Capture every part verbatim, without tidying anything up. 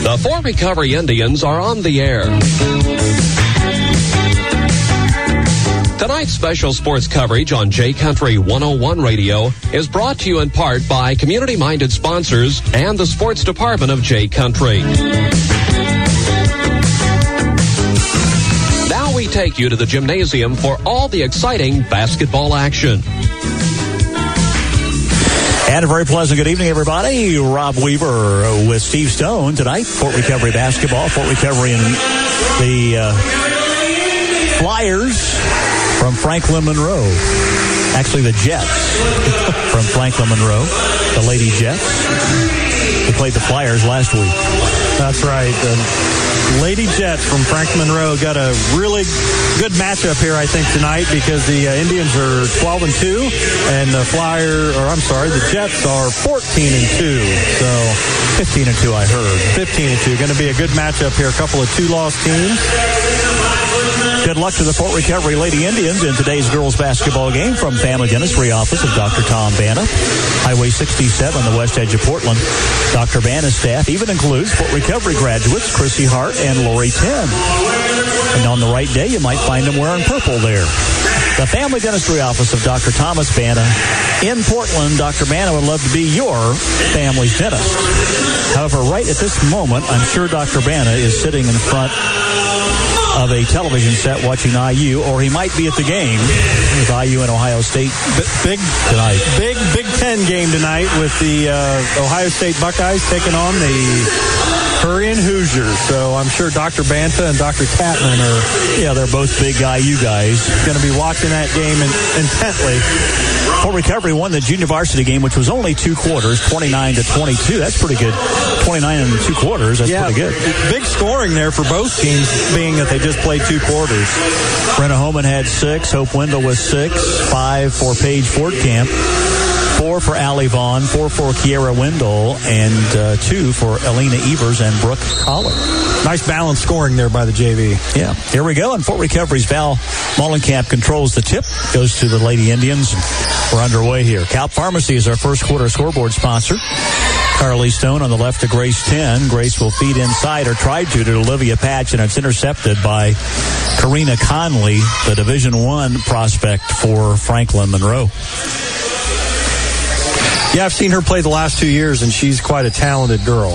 The Fort Recovery Indians are on the air. Tonight's special sports coverage on J Country one oh one Radio is brought to you in part by community-minded sponsors and the sports department of J Country. Now we take you to the gymnasium for all the exciting basketball action. And a very pleasant good evening, everybody. Rob Weaver with Steve Stone tonight. Fort Recovery basketball. Fort Recovery and the uh, Flyers from Franklin Monroe. Actually, the Jets from Franklin Monroe. The Lady Jets. They played the Flyers last week. That's right. The Lady Jets from Franklin Monroe got a really good matchup here, I think, tonight, because the uh, Indians are twelve and two, and the Flyer, or I'm sorry, the Jets are fourteen and two. So fifteen and two, I heard. fifteen and two. Going to be a good matchup here. A couple of two-loss teams. Good luck to the Fort Recovery Lady Indians in today's girls basketball game from Family Dentistry Office of Doctor Tom Bana. Highway sixty-seven, the west edge of Portland. Doctor Bana's staff even includes Fort Recovery graduates Chrissy Hart and Lori Ten. And on the right day, you might find them wearing purple there. The Family Dentistry Office of Doctor Thomas Bana in Portland. Doctor Bana would love to be your family's dentist. However, right at this moment, I'm sure Doctor Bana is sitting in front of a television set watching I U, or he might be at the game with I U and Ohio State big tonight. Big Big Ten game tonight with the uh, Ohio State Buckeyes taking on the Hurricane Hoosiers. So I'm sure Doctor Banta and Doctor Tatman are, yeah, they're both big I U guys. Going to be watching that game in, intently. Fort Recovery won the junior varsity game, which was only two quarters, twenty-nine to twenty-two. That's pretty good. twenty-nine and two quarters. That's yeah, pretty good. Big scoring there for both teams, being that they just played two quarters. Brenna Holman had six. Hope Wendell was six. Five for Paige Fordcamp. Four for Allie Vaughn, four for Kiera Wendell, and uh, two for Elena Evers and Brooke Collar. Nice balanced scoring there by the J V. Yeah, here we go. And Fort Recovery's Val Mollenkamp controls the tip. Goes to the Lady Indians. We're underway here. Calp Pharmacy is our first quarter scoreboard sponsor. Carly Stone on the left to Grace ten. Grace will feed inside, or tried to, to Olivia Patch, and it's intercepted by Karina Conley, the Division One prospect for Franklin Monroe. Yeah, I've seen her play the last two years, and she's quite a talented girl.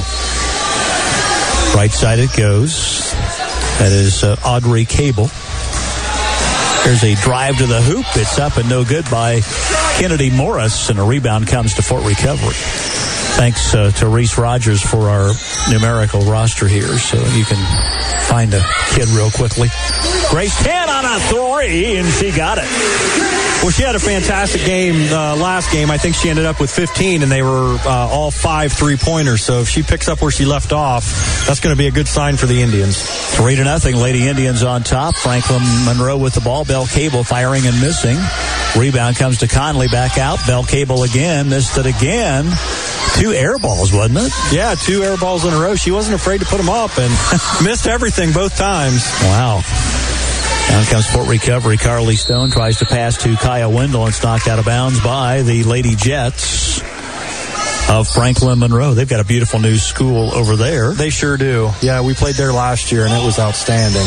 Right side it goes. That is uh, Audrey Cable. There's a drive to the hoop. It's up and no good by Kennedy Morris, and a rebound comes to Fort Recovery. Thanks uh, to Reese Rogers for our numerical roster here, so you can find a kid real quickly. Grace ten on a three, and she got it. Well, she had a fantastic game uh, last game. I think she ended up with fifteen, and they were uh, all five three-pointers. So if she picks up where she left off, that's going to be a good sign for the Indians. Three to nothing. Lady Indians on top. Franklin Monroe with the ball. Bell Cable firing and missing. Rebound comes to Conley, back out. Bell Cable again. Missed it again. Two air balls, wasn't it? Yeah, two air balls in a row. She wasn't afraid to put them up and missed everything both times. Wow. Down comes Fort Recovery. Carly Stone tries to pass to Kaya Wendell. It's knocked out of bounds by the Lady Jets of Franklin Monroe. They've got a beautiful new school over there. They sure do. Yeah, we played there last year, and it was outstanding.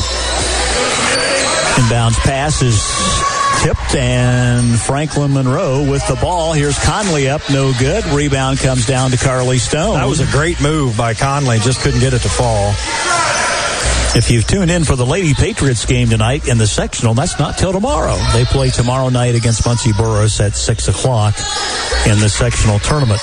Inbounds pass is tipped, and Franklin Monroe with the ball. Here's Conley up, no good. Rebound comes down to Carly Stone. That was a great move by Conley. Just couldn't get it to fall. If you've tuned in for the Lady Patriots game tonight in the sectional, that's not till tomorrow. They play tomorrow night against Muncie Burroughs at six o'clock in the sectional tournament.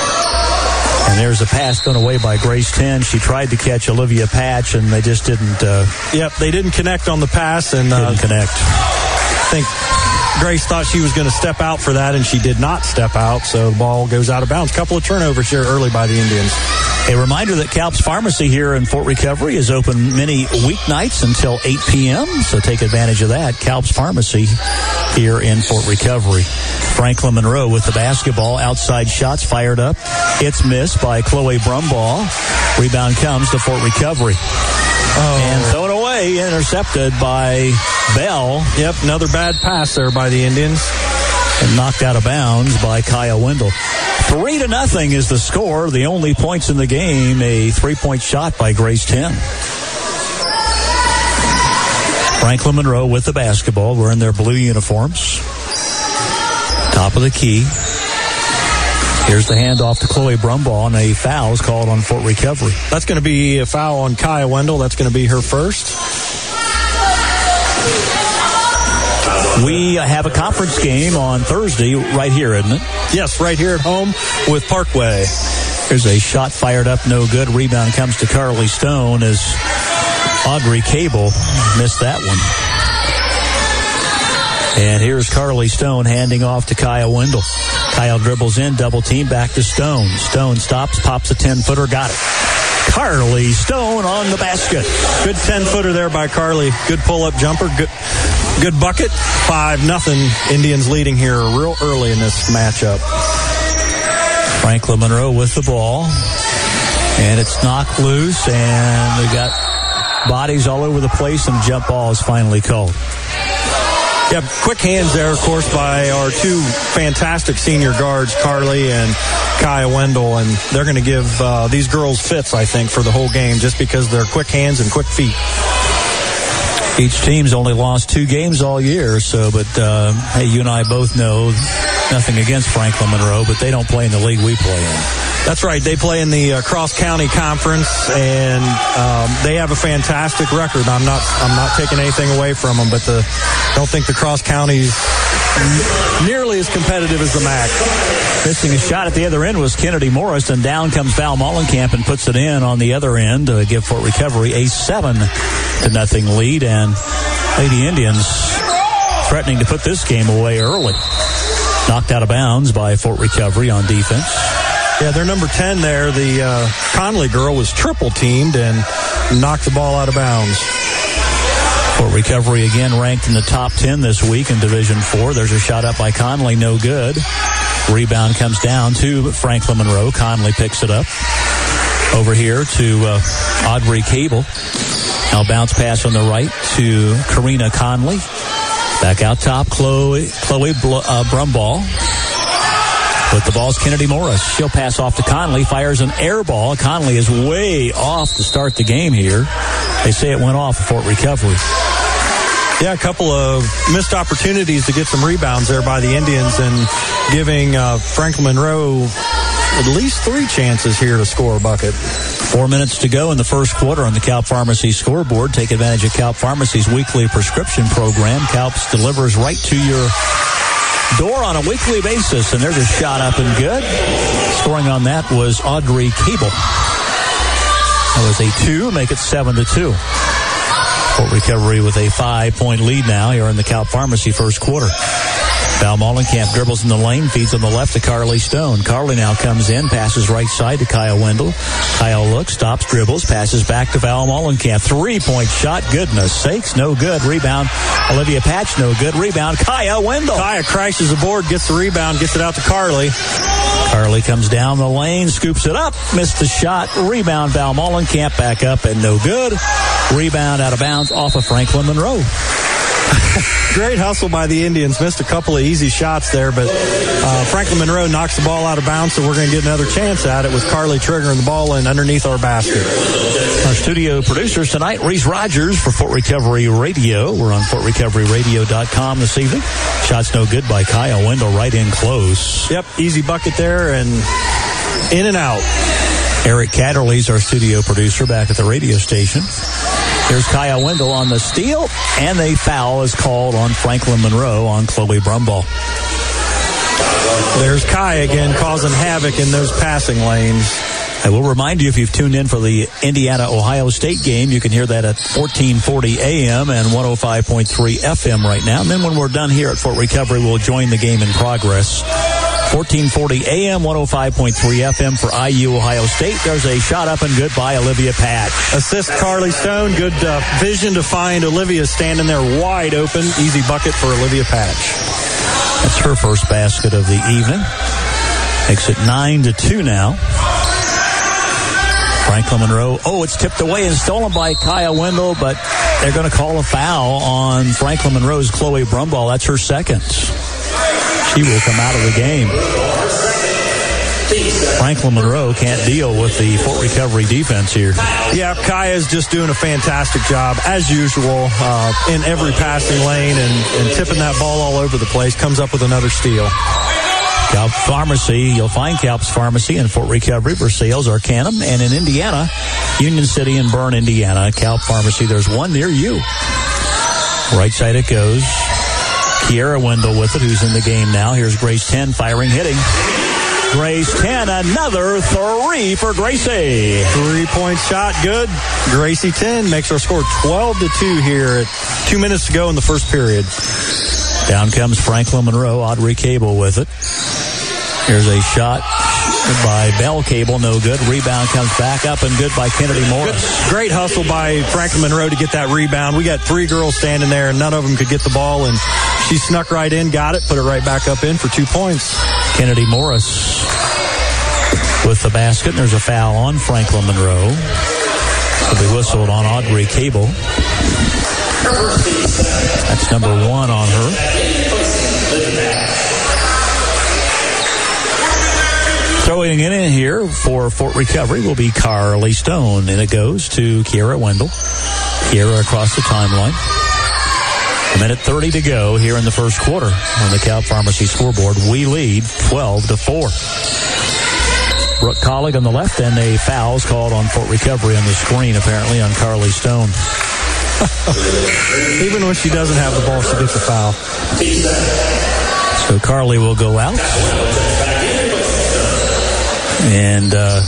And there's a pass thrown away by Grace ten. She tried to catch Olivia Patch, and they just didn't. Uh, yep, they didn't connect on the pass. and uh, Didn't connect. I think Grace thought she was going to step out for that, and she did not step out, so the ball goes out of bounds. Couple of turnovers here early by the Indians. A reminder that Calp's Pharmacy here in Fort Recovery is open many weeknights until eight p.m., so take advantage of that. Calp's Pharmacy here in Fort Recovery. Franklin Monroe with the basketball. Outside shots fired up. It's missed by Chloe Brumbaugh. Rebound comes to Fort Recovery. Oh. And thrown away, intercepted by Bell. Yep, another bad pass there by the Indians. And knocked out of bounds by Kaya Wendell. Three to nothing is the score. The only points in the game, a three-point shot by Grace Ten. Franklin Monroe with the basketball. We're in their blue uniforms. Top of the key. Here's the handoff to Chloe Brumbaugh, and a foul is called on Fort Recovery. That's going to be a foul on Kaya Wendell. That's going to be her first. We have a conference game on Thursday right here, isn't it? Yes, right here at home with Parkway. There's a shot fired up, no good. Rebound comes to Carly Stone as Audrey Cable missed that one. And here's Carly Stone handing off to Kaya Wendell. Kyle dribbles in, double team, back to Stone. Stone stops, pops a ten-footer, got it. Carly Stone on the basket. Good ten-footer there by Carly. Good pull-up jumper. Good good bucket. five nothing. Indians leading here real early in this matchup. Franklin Monroe with the ball. And it's knocked loose, and we got bodies all over the place, and jump ball is finally called. Yeah, quick hands there, of course, by our two fantastic senior guards, Carly and Kaya Wendell, and they're going to give uh, these girls fits, I think, for the whole game, just because they're quick hands and quick feet. Each team's only lost two games all year, so, but, uh, hey, you and I both know nothing against Franklin Monroe, but they don't play in the league we play in. That's right. They play in the uh, cross-county conference, and um, they have a fantastic record. I'm not I'm not taking anything away from them, but the don't think the cross-county's nearly as competitive as the M A C. Missing a shot at the other end was Kennedy Morris, and down comes Val Mollenkamp and puts it in on the other end to give Fort Recovery a seven to nothing lead, and Lady Indians threatening to put this game away early. Knocked out of bounds by Fort Recovery on defense. Yeah, their number ten there, the uh, Conley girl, was triple teamed and knocked the ball out of bounds. Fort Recovery again ranked in the top ten this week in Division four. There's a shot up by Conley, no good. Rebound comes down to Franklin Monroe. Conley picks it up. Over here to uh, Audrey Cable. Now bounce pass on the right to Karina Conley. Back out top, Chloe, Chloe Bl- uh, Brumbaugh. With the ball's Kennedy Morris. She'll pass off to Conley, fires an air ball. Conley is way off to start the game here. They say it went off Fort Recovery. Yeah, a couple of missed opportunities to get some rebounds there by the Indians, and giving uh, Franklin Monroe at least three chances here to score a bucket. Four minutes to go in the first quarter on the Calp Pharmacy scoreboard. Take advantage of Calp Pharmacy's weekly prescription program. Calp's delivers right to your door on a weekly basis, and there's a shot up and good. Scoring on that was Audrey Cable. That was a two, make it seven to two. Fort Recovery with a five-point lead now here in the Calp Pharmacy first quarter. Val Mollenkamp dribbles in the lane, feeds on the left to Carly Stone. Carly now comes in, passes right side to Kyle Wendell. Kyle looks, stops, dribbles, passes back to Val Mollenkamp. Three-point shot, goodness sakes, no good. Rebound, Olivia Patch, no good. Rebound, Kaya Wendell. Kaya crashes the board, gets the rebound, gets it out to Carly. Carly comes down the lane, scoops it up, missed the shot. Rebound, Val Mollenkamp back up and no good. Rebound out of bounds off of Franklin Monroe. Great hustle by the Indians. Missed a couple of easy shots there, but uh, Franklin Monroe knocks the ball out of bounds, so we're going to get another chance at it with Carly triggering the ball in underneath our basket. Our studio producers tonight, Reese Rogers for Fort Recovery Radio. We're on fort recovery radio dot com this evening. Shots no good by Kyle Wendell, right in close. Yep, easy bucket there and in and out. Eric Catterley's our studio producer back at the radio station. Here's Kaya Wendell on the steal, and a foul is called on Franklin Monroe on Chloe Brumbaugh. There's Kaya again causing havoc in those passing lanes. I will remind you, if you've tuned in for the Indiana-Ohio State game, you can hear that at fourteen forty A M and one oh five point three F M right now. And then when we're done here at Fort Recovery, we'll join the game in progress. fourteen forty A M, one oh five point three F M for I U Ohio State. There's a shot up and good by Olivia Patch. Assist Carly Stone. Good uh, vision to find Olivia standing there wide open. Easy bucket for Olivia Patch. That's her first basket of the evening. Makes it nine to two now. Franklin Monroe. Oh, it's tipped away and stolen by Kaya Wendell, but they're going to call a foul on Franklin Monroe's Chloe Brumbaugh. That's her second. She will come out of the game. Franklin Monroe can't deal with the Fort Recovery defense here. Yeah, Kaya is just doing a fantastic job, as usual, uh, in every passing lane and, and tipping that ball all over the place. Comes up with another steal. Kalp Pharmacy, you'll find Kalp's Pharmacy in Fort Recovery, Versailles, Arcanum, and in Indiana, Union City and Bern, Indiana. Kalp Pharmacy, there's one near you. Right side it goes. Kiera Wendell with it, who's in the game now. Here's Grace ten, firing, hitting. Grace ten, another three for Gracie. Three-point shot, good. Gracie ten makes our score twelve to two here at two minutes to go in the first period. Down comes Franklin Monroe, Audrey Cable with it. Here's a shot by Bell Cable, no good. Rebound comes back up and good by Kennedy Morris. Good, great hustle by Franklin Monroe to get that rebound. We got three girls standing there and none of them could get the ball, and she snuck right in, got it, put it right back up in for two points. Kennedy Morris with the basket, and there's a foul on Franklin Monroe. It'll be whistled on Audrey Cable. That's number one on her. Throwing it in here for Fort Recovery will be Carly Stone, and it goes to Kiera Wendell. Kiera across the timeline. A minute thirty to go here in the first quarter on the Kalp Pharmacy scoreboard. We lead twelve to four. Brooke Collig on the left, and a foul's called on Fort Recovery on the screen, apparently, on Carly Stone. Even when she doesn't have the ball, she gets a foul. So Carly will go out. And uh,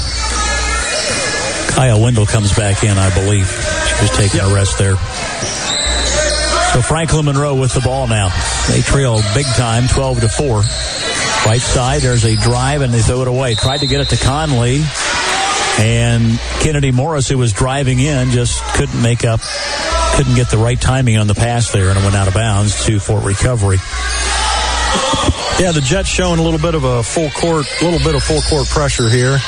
Kaya Wendell comes back in, I believe. She was taking a rest there. So Franklin Monroe with the ball now. They trail big time, twelve to four. Right side, there's a drive, and they throw it away. Tried to get it to Conley. And Kennedy Morris, who was driving in, just couldn't make up, couldn't get the right timing on the pass there, and it went out of bounds to Fort Recovery. Yeah, the Jets showing a little bit of a full court, a little bit of full court pressure here.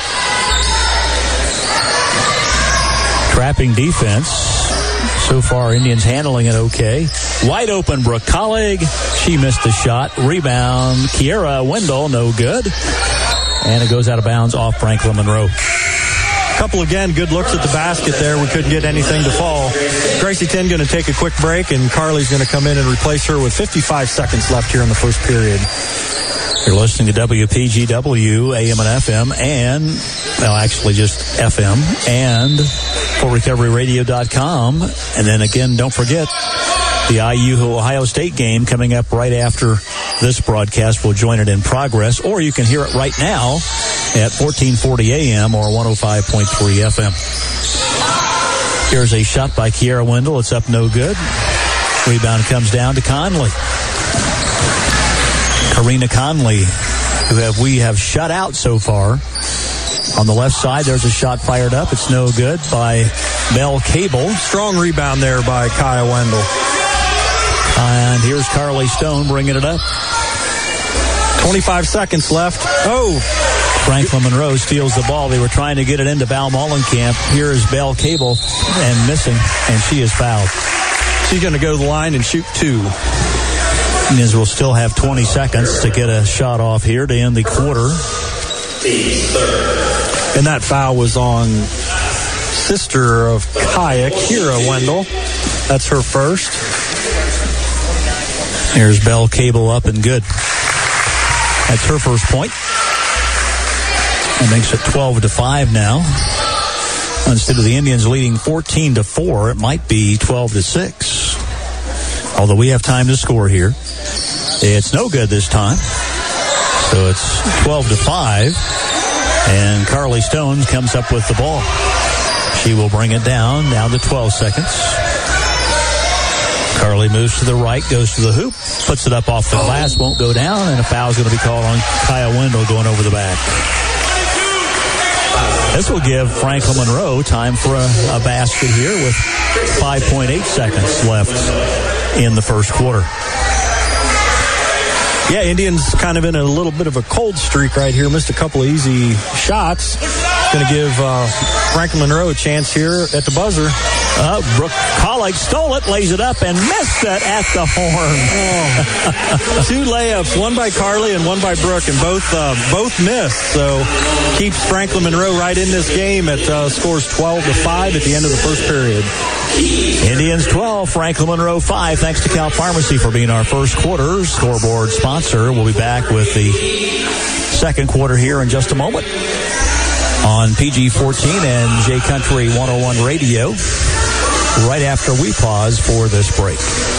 Trapping defense. So far, Indians handling it okay. Wide open, Brooke Collig. She missed the shot. Rebound, Kiera Wendell, no good. And it goes out of bounds off Franklin Monroe. Couple again, good looks at the basket there. We couldn't get anything to fall. Gracie ten going to take a quick break, and Carly's going to come in and replace her with fifty-five seconds left here in the first period. You're listening to W P G W, A M and F M, and, well, actually just F M, and Fort Recovery Radio dot com. And then again, don't forget the I U Ohio State game coming up right after this broadcast. We'll join it in progress, or you can hear it right now at fourteen forty A M or one oh five point three F M. Here's a shot by Kiera Wendell. It's up, no good. Rebound comes down to Conley. Karina Conley, who have we have shut out so far. On the left side, there's a shot fired up. It's no good by Bell Cable. Strong rebound there by Kaya Wendell. And here's Carly Stone bringing it up. twenty-five seconds left. Oh! Franklin Monroe steals the ball. They were trying to get it into Balmolenkamp. Here is Bell Cable, and missing, and she is fouled. She's going to go to the line and shoot two. Indians will still have twenty seconds to get a shot off here to end the quarter. And that foul was on sister of Kaya, Kiera Wendell. That's her first. Here's Bell Cable up and good. That's her first point. That makes it twelve to five now. Instead of the Indians leading fourteen to four, it might be twelve to six. Although we have time to score here. It's no good this time. So it's twelve to five. And Carly Stone comes up with the ball. She will bring it down, down to twelve seconds. Carly moves to the right, goes to the hoop, puts it up off the glass, won't go down, and a foul is going to be called on Kaya Wendell going over the back. This will give Franklin Monroe time for a, a basket here with five point eight seconds left in the first quarter. Yeah, Indians kind of in a little bit of a cold streak right here. Missed a couple of easy shots. Going to give uh, Franklin Monroe a chance here at the buzzer. Uh, Brooke Collick stole it, lays it up, and missed it at the horn. Oh. Two layups, one by Carly and one by Brooke, and both uh, both missed. So keeps Franklin Monroe right in this game. At uh, scores twelve to five at the end of the first period. Indians twelve, Franklin Monroe five. Thanks to Cal Pharmacy for being our first quarter scoreboard sponsor. We'll be back with the second quarter here in just a moment on P G fourteen and J Country one oh one Radio, right after we pause for this break.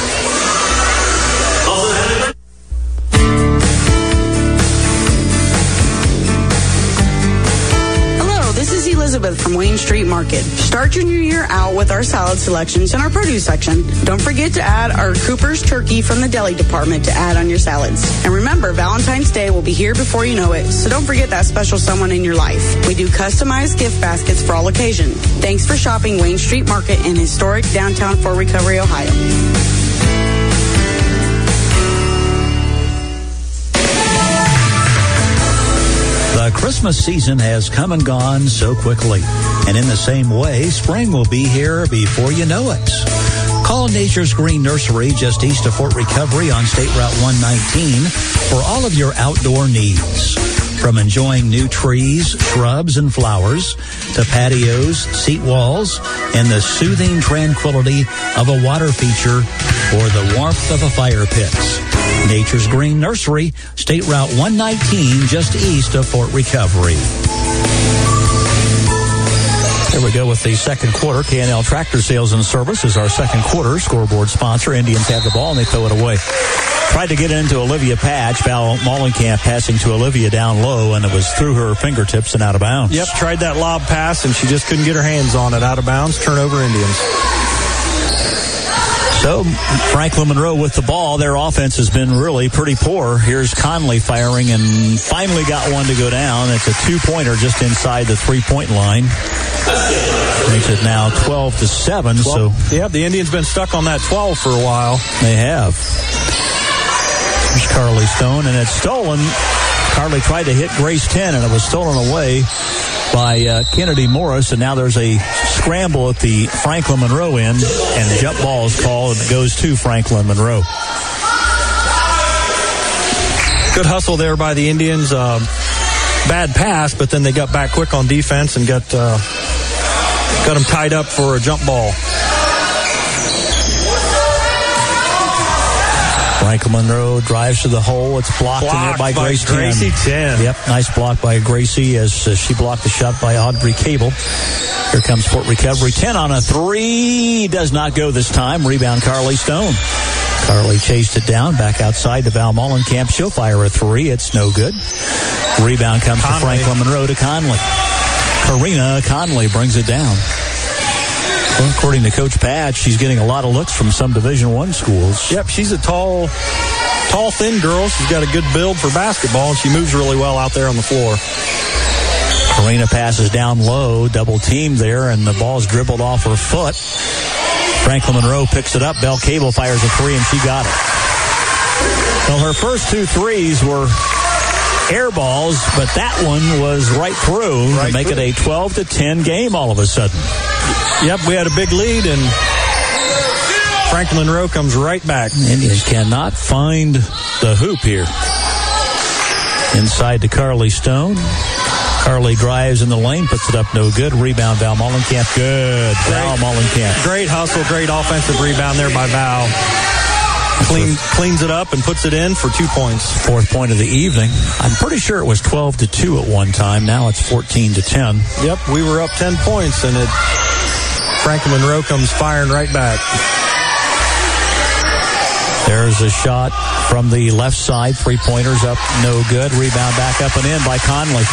Elizabeth from Wayne Street Market. Start your new year out with our salad selections in our produce section. Don't forget to add our Cooper's turkey from the deli department to add on your salads. And remember, Valentine's Day will be here before you know it, so don't forget that special someone in your life. We do customized gift baskets for all occasions. Thanks for shopping Wayne Street Market in historic downtown Fort Recovery, Ohio. The Christmas season has come and gone so quickly, and in the same way, spring will be here before you know it. Call Nature's Green Nursery just east of Fort Recovery on State Route one nineteen for all of your outdoor needs. From enjoying new trees, shrubs, and flowers, to patios, seat walls, and the soothing tranquility of a water feature or the warmth of a fire pit. Nature's Green Nursery, State Route one nineteen, just east of Fort Recovery. Here we go with the second quarter. K and L Tractor Sales and Service is our second quarter scoreboard sponsor. Indians have the ball and they throw it away. Tried to get it into Olivia Patch. Val Mollenkamp passing to Olivia down low, and it was through her fingertips and out of bounds. Yep, tried that lob pass, and she just couldn't get her hands on it. Out of bounds, turnover Indians. So Franklin Monroe with the ball. Their offense has been really pretty poor. Here's Conley firing and finally got one to go down. It's a two-pointer just inside the three-point line. Makes it now twelve to seven. twelve, so yeah, the Indians been stuck on that twelve for a while. They have. There's Carly Stone, and it's stolen. Carly tried to hit Grace ten, and it was stolen away by uh, Kennedy Morris, and now there's a scramble at the Franklin Monroe end, and jump ball is called, and it goes to Franklin Monroe. Good hustle there by the Indians. Uh, bad pass, but then they got back quick on defense and got uh, got them tied up for a jump ball. Franklin Monroe drives to the hole. It's blocked, blocked in there by, by Grace Gracie ten. Yep, nice block by Gracie as uh, she blocked the shot by Audrey Cable. Here comes Fort Recovery. ten on a three. Does not go this time. Rebound Carly Stone. Carly chased it down. Back outside to Val Mollenkamp. She'll fire a three. It's no good. Rebound comes Conley. to Franklin Monroe to Conley. Karina Conley brings it down. Well, according to Coach Patch, she's getting a lot of looks from some Division One schools. Yep, she's a tall, tall, thin girl. She's got a good build for basketball, and she moves really well out there on the floor. Karina passes down low, double teamed there, and the ball's dribbled off her foot. Franklin Monroe picks it up. Belle Cable fires a three, and she got it. Well, her first two threes were air balls, but that one was right through right to make through. it a twelve to ten game all of a sudden. Yep, we had a big lead, and Franklin Monroe comes right back. Indians cannot find the hoop here. Inside to Carly Stone. Carly drives in the lane, puts it up no good. Rebound, Val Mollenkamp. Good. Great, Val Mollenkamp. Great hustle, great offensive rebound there by Val. Clean, cleans it up and puts it in for two points. Fourth point of the evening. I'm pretty sure it was twelve to two at one time. Now it's fourteen to ten. Yep, we were up ten points, and it Franklin Monroe comes firing right back. There's a shot from the left side. Three-pointers up, no good. Rebound back up and in by Conley.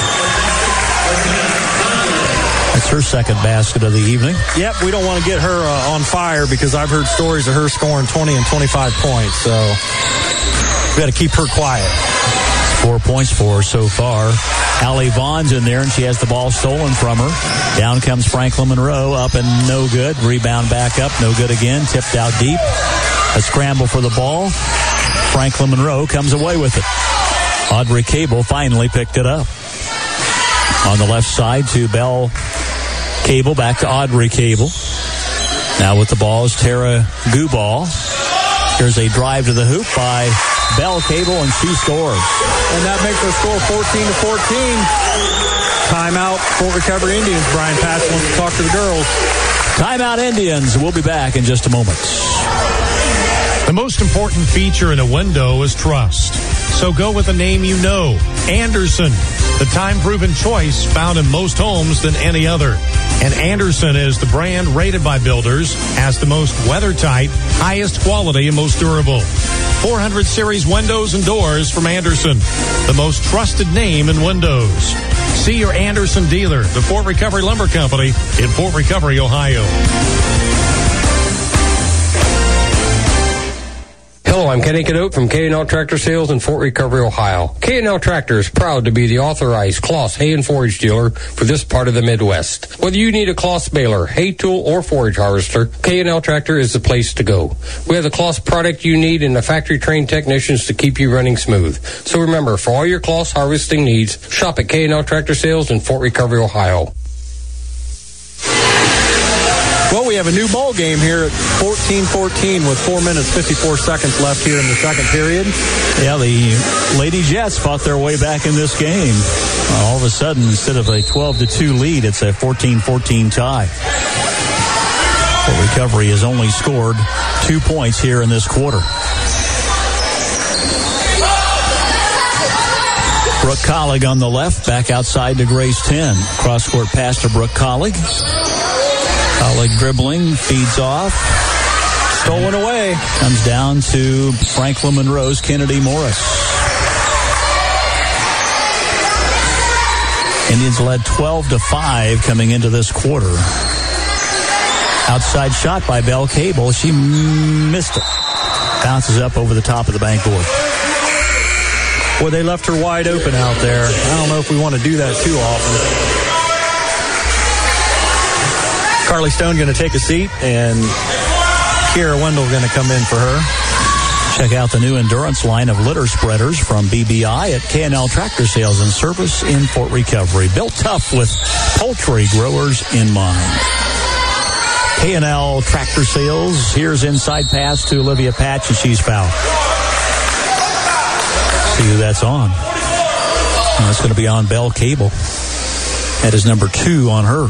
That's her second basket of the evening. Yep, we don't want to get her uh, on fire because I've heard stories of her scoring twenty and twenty-five points. So we got to keep her quiet. Four points for her so far. Allie Vaughn's in there, and she has the ball stolen from her. Down comes Franklin Monroe, up and no good. Rebound back up, no good again. Tipped out deep. A scramble for the ball. Franklin Monroe comes away with it. Audrey Cable finally picked it up. On the left side to Belle Cable, back to Audrey Cable. Now with the ball is Tara Gubal. Here's a drive to the hoop by Belle Cable, and she scores. And that makes the score fourteen to fourteen. Timeout, Fort Recovery Indians. Brian Patch wants to talk to the girls. Timeout Indians. We'll be back in just a moment. The most important feature in a window is trust. So go with a name you know. Andersen, the time-proven choice found in most homes than any other. And Andersen is the brand rated by builders as the most weather-tight, highest quality, and most durable. four hundred series windows and doors from Andersen, the most trusted name in windows. See your Andersen dealer, the Fort Recovery Lumber Company in Fort Recovery, Ohio. Hello, I'm Kenny Cadote from K and L Tractor Sales in Fort Recovery, Ohio. K and L Tractor is proud to be the authorized Kloss hay and forage dealer for this part of the Midwest. Whether you need a Kloss baler, hay tool, or forage harvester, K and L Tractor is the place to go. We have the Kloss product you need and the factory-trained technicians to keep you running smooth. So remember, for all your Kloss harvesting needs, shop at K and L Tractor Sales in Fort Recovery, Ohio. Well, we have a new ball game here at fourteen fourteen with four minutes, fifty-four seconds left here in the second period. Yeah, the Lady Jets fought their way back in this game. Uh, all of a sudden, instead of a twelve to two lead, it's a fourteen fourteen tie. Fort Recovery has only scored two points here in this quarter. Brooke Collig on the left, back outside to Grace ten. Cross-court pass to Brooke Collig. Collig dribbling, feeds off. Stolen away. Comes down to Franklin Monroe's Kennedy Morris. Indians led twelve to five coming into this quarter. Outside shot by Belle Cable. She missed it. Bounces up over the top of the backboard. Boy, they left her wide open out there. I don't know if we want to do that too often. Carly Stone going to take a seat, and Kiera Wendell going to come in for her. Check out the new endurance line of litter spreaders from B B I at K and L Tractor Sales and Service in Fort Recovery. Built tough with poultry growers in mind. K and L Tractor Sales. Here's inside pass to Olivia Patch, and she's fouled. See who that's on. Well, that's going to be on Belle Cable. That is number two on her.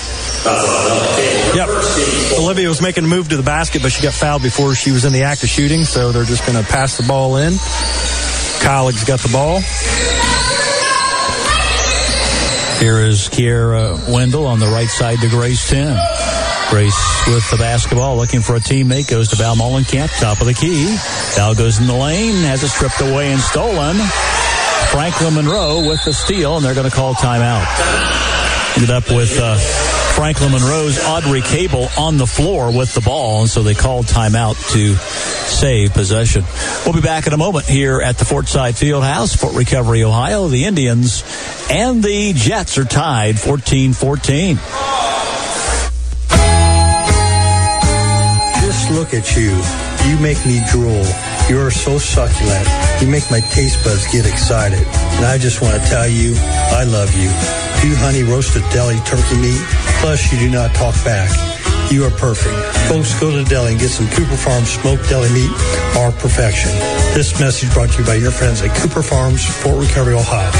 Yep. Olivia was making a move to the basket, but she got fouled before she was in the act of shooting, so they're just going to pass the ball in. Collig's got the ball. Here is Kiera Wendell on the right side to Grace ten. Grace with the basketball, looking for a teammate, goes to Val Molenkamp, top of the key. Val goes in the lane, has it stripped away and stolen. Franklin Monroe with the steal, and they're going to call timeout. Ended up with uh, Franklin Monroe's Audrey Cable on the floor with the ball, and so they called timeout to save possession. We'll be back in a moment here at the Fortside Fieldhouse, Fort Recovery, Ohio. The Indians and the Jets are tied fourteen fourteen. Just look at you. You make me drool. You are so succulent. You make my taste buds get excited. And I just want to tell you, I love you. Two honey roasted deli turkey meat, plus you do not talk back. You are perfect. Folks, go to the deli and get some Cooper Farms smoked deli meat or perfection. This message brought to you by your friends at Cooper Farms, Fort Recovery, Ohio.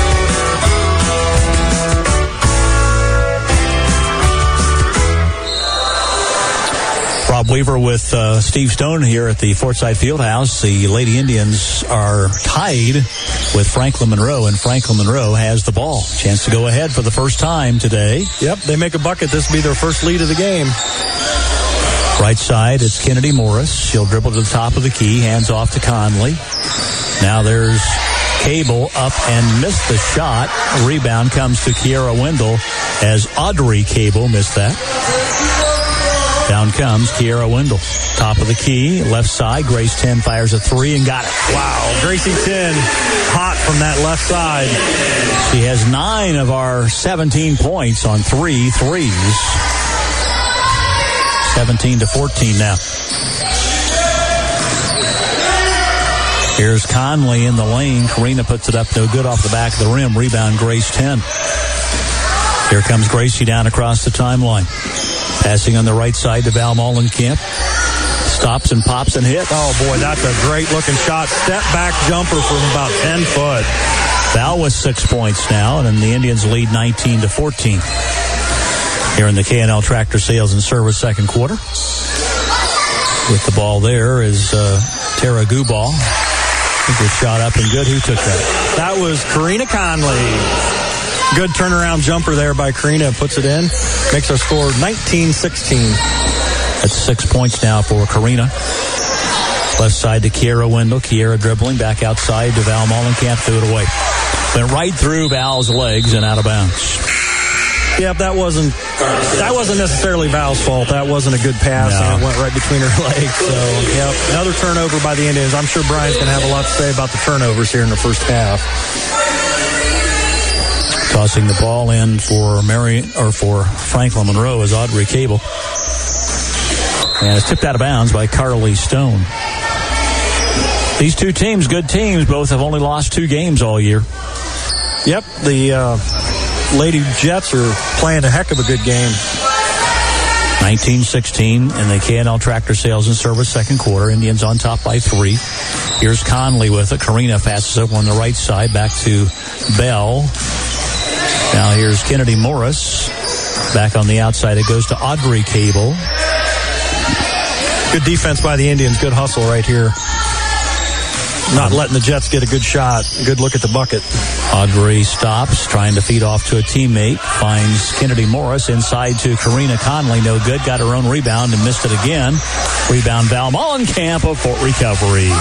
Rob Weaver with uh, Steve Stone here at the Fortside Fieldhouse. The Lady Indians are tied with Franklin Monroe, and Franklin Monroe has the ball. Chance to go ahead for the first time today. Yep, they make a bucket. This will be their first lead of the game. Right side, it's Kennedy Morris. She'll dribble to the top of the key, hands off to Conley. Now there's Cable up and missed the shot. Rebound comes to Kiera Wendell as Audrey Cable missed that. Down comes Kiera Wendell. Top of the key, left side. Grace ten fires a three and got it. Wow, Gracie ten hot from that left side. She has nine of our seventeen points on three threes. seventeen to fourteen now. Here's Conley in the lane. Karina puts it up no good off the back of the rim. Rebound Grace ten. Here comes Gracie down across the timeline. Passing on the right side to Val Mollenkamp. Stops and pops and hits. Oh, boy, that's a great-looking shot. Step-back jumper from about ten foot. Val with six points now, and the Indians lead nineteen to fourteen. Here in the K and L Tractor Sales and Service second quarter. With the ball there is uh, Tara Gubal. I think it's shot up and good. Who took that? That was Karina Conley. Good turnaround jumper there by Karina. Puts it in. Makes our score nineteen sixteen. That's six points now for Karina. Left side to Kiera Wendell. Kiera dribbling back outside to Val Mollenkamp. Threw it away. Went right through Val's legs and out of bounds. Yep, that wasn't that wasn't necessarily Val's fault. That wasn't a good pass, No. and it went right between her legs. So, yep, another turnover by the Indians. I'm sure Brian's going to have a lot to say about the turnovers here in the first half. Tossing the ball in for Mary or for Franklin Monroe is Audrey Cable. And it's tipped out of bounds by Carly Stone. These two teams, good teams, both have only lost two games all year. Yep, the uh, Lady Jets are playing a heck of a good game. nineteen sixteen in the K and L Tractor Sales and Service second quarter. Indians on top by three. Here's Conley with it. Karina passes over on the right side back to Bell. Now here's Kennedy Morris. Back on the outside, it goes to Audrey Cable. Good defense by the Indians. Good hustle right here. Not letting the Jets get a good shot. Good look at the bucket. Audrey stops, trying to feed off to a teammate. Finds Kennedy Morris inside to Karina Conley. No good. Got her own rebound and missed it again. Rebound Val Mollenkamp of Fort Recovery.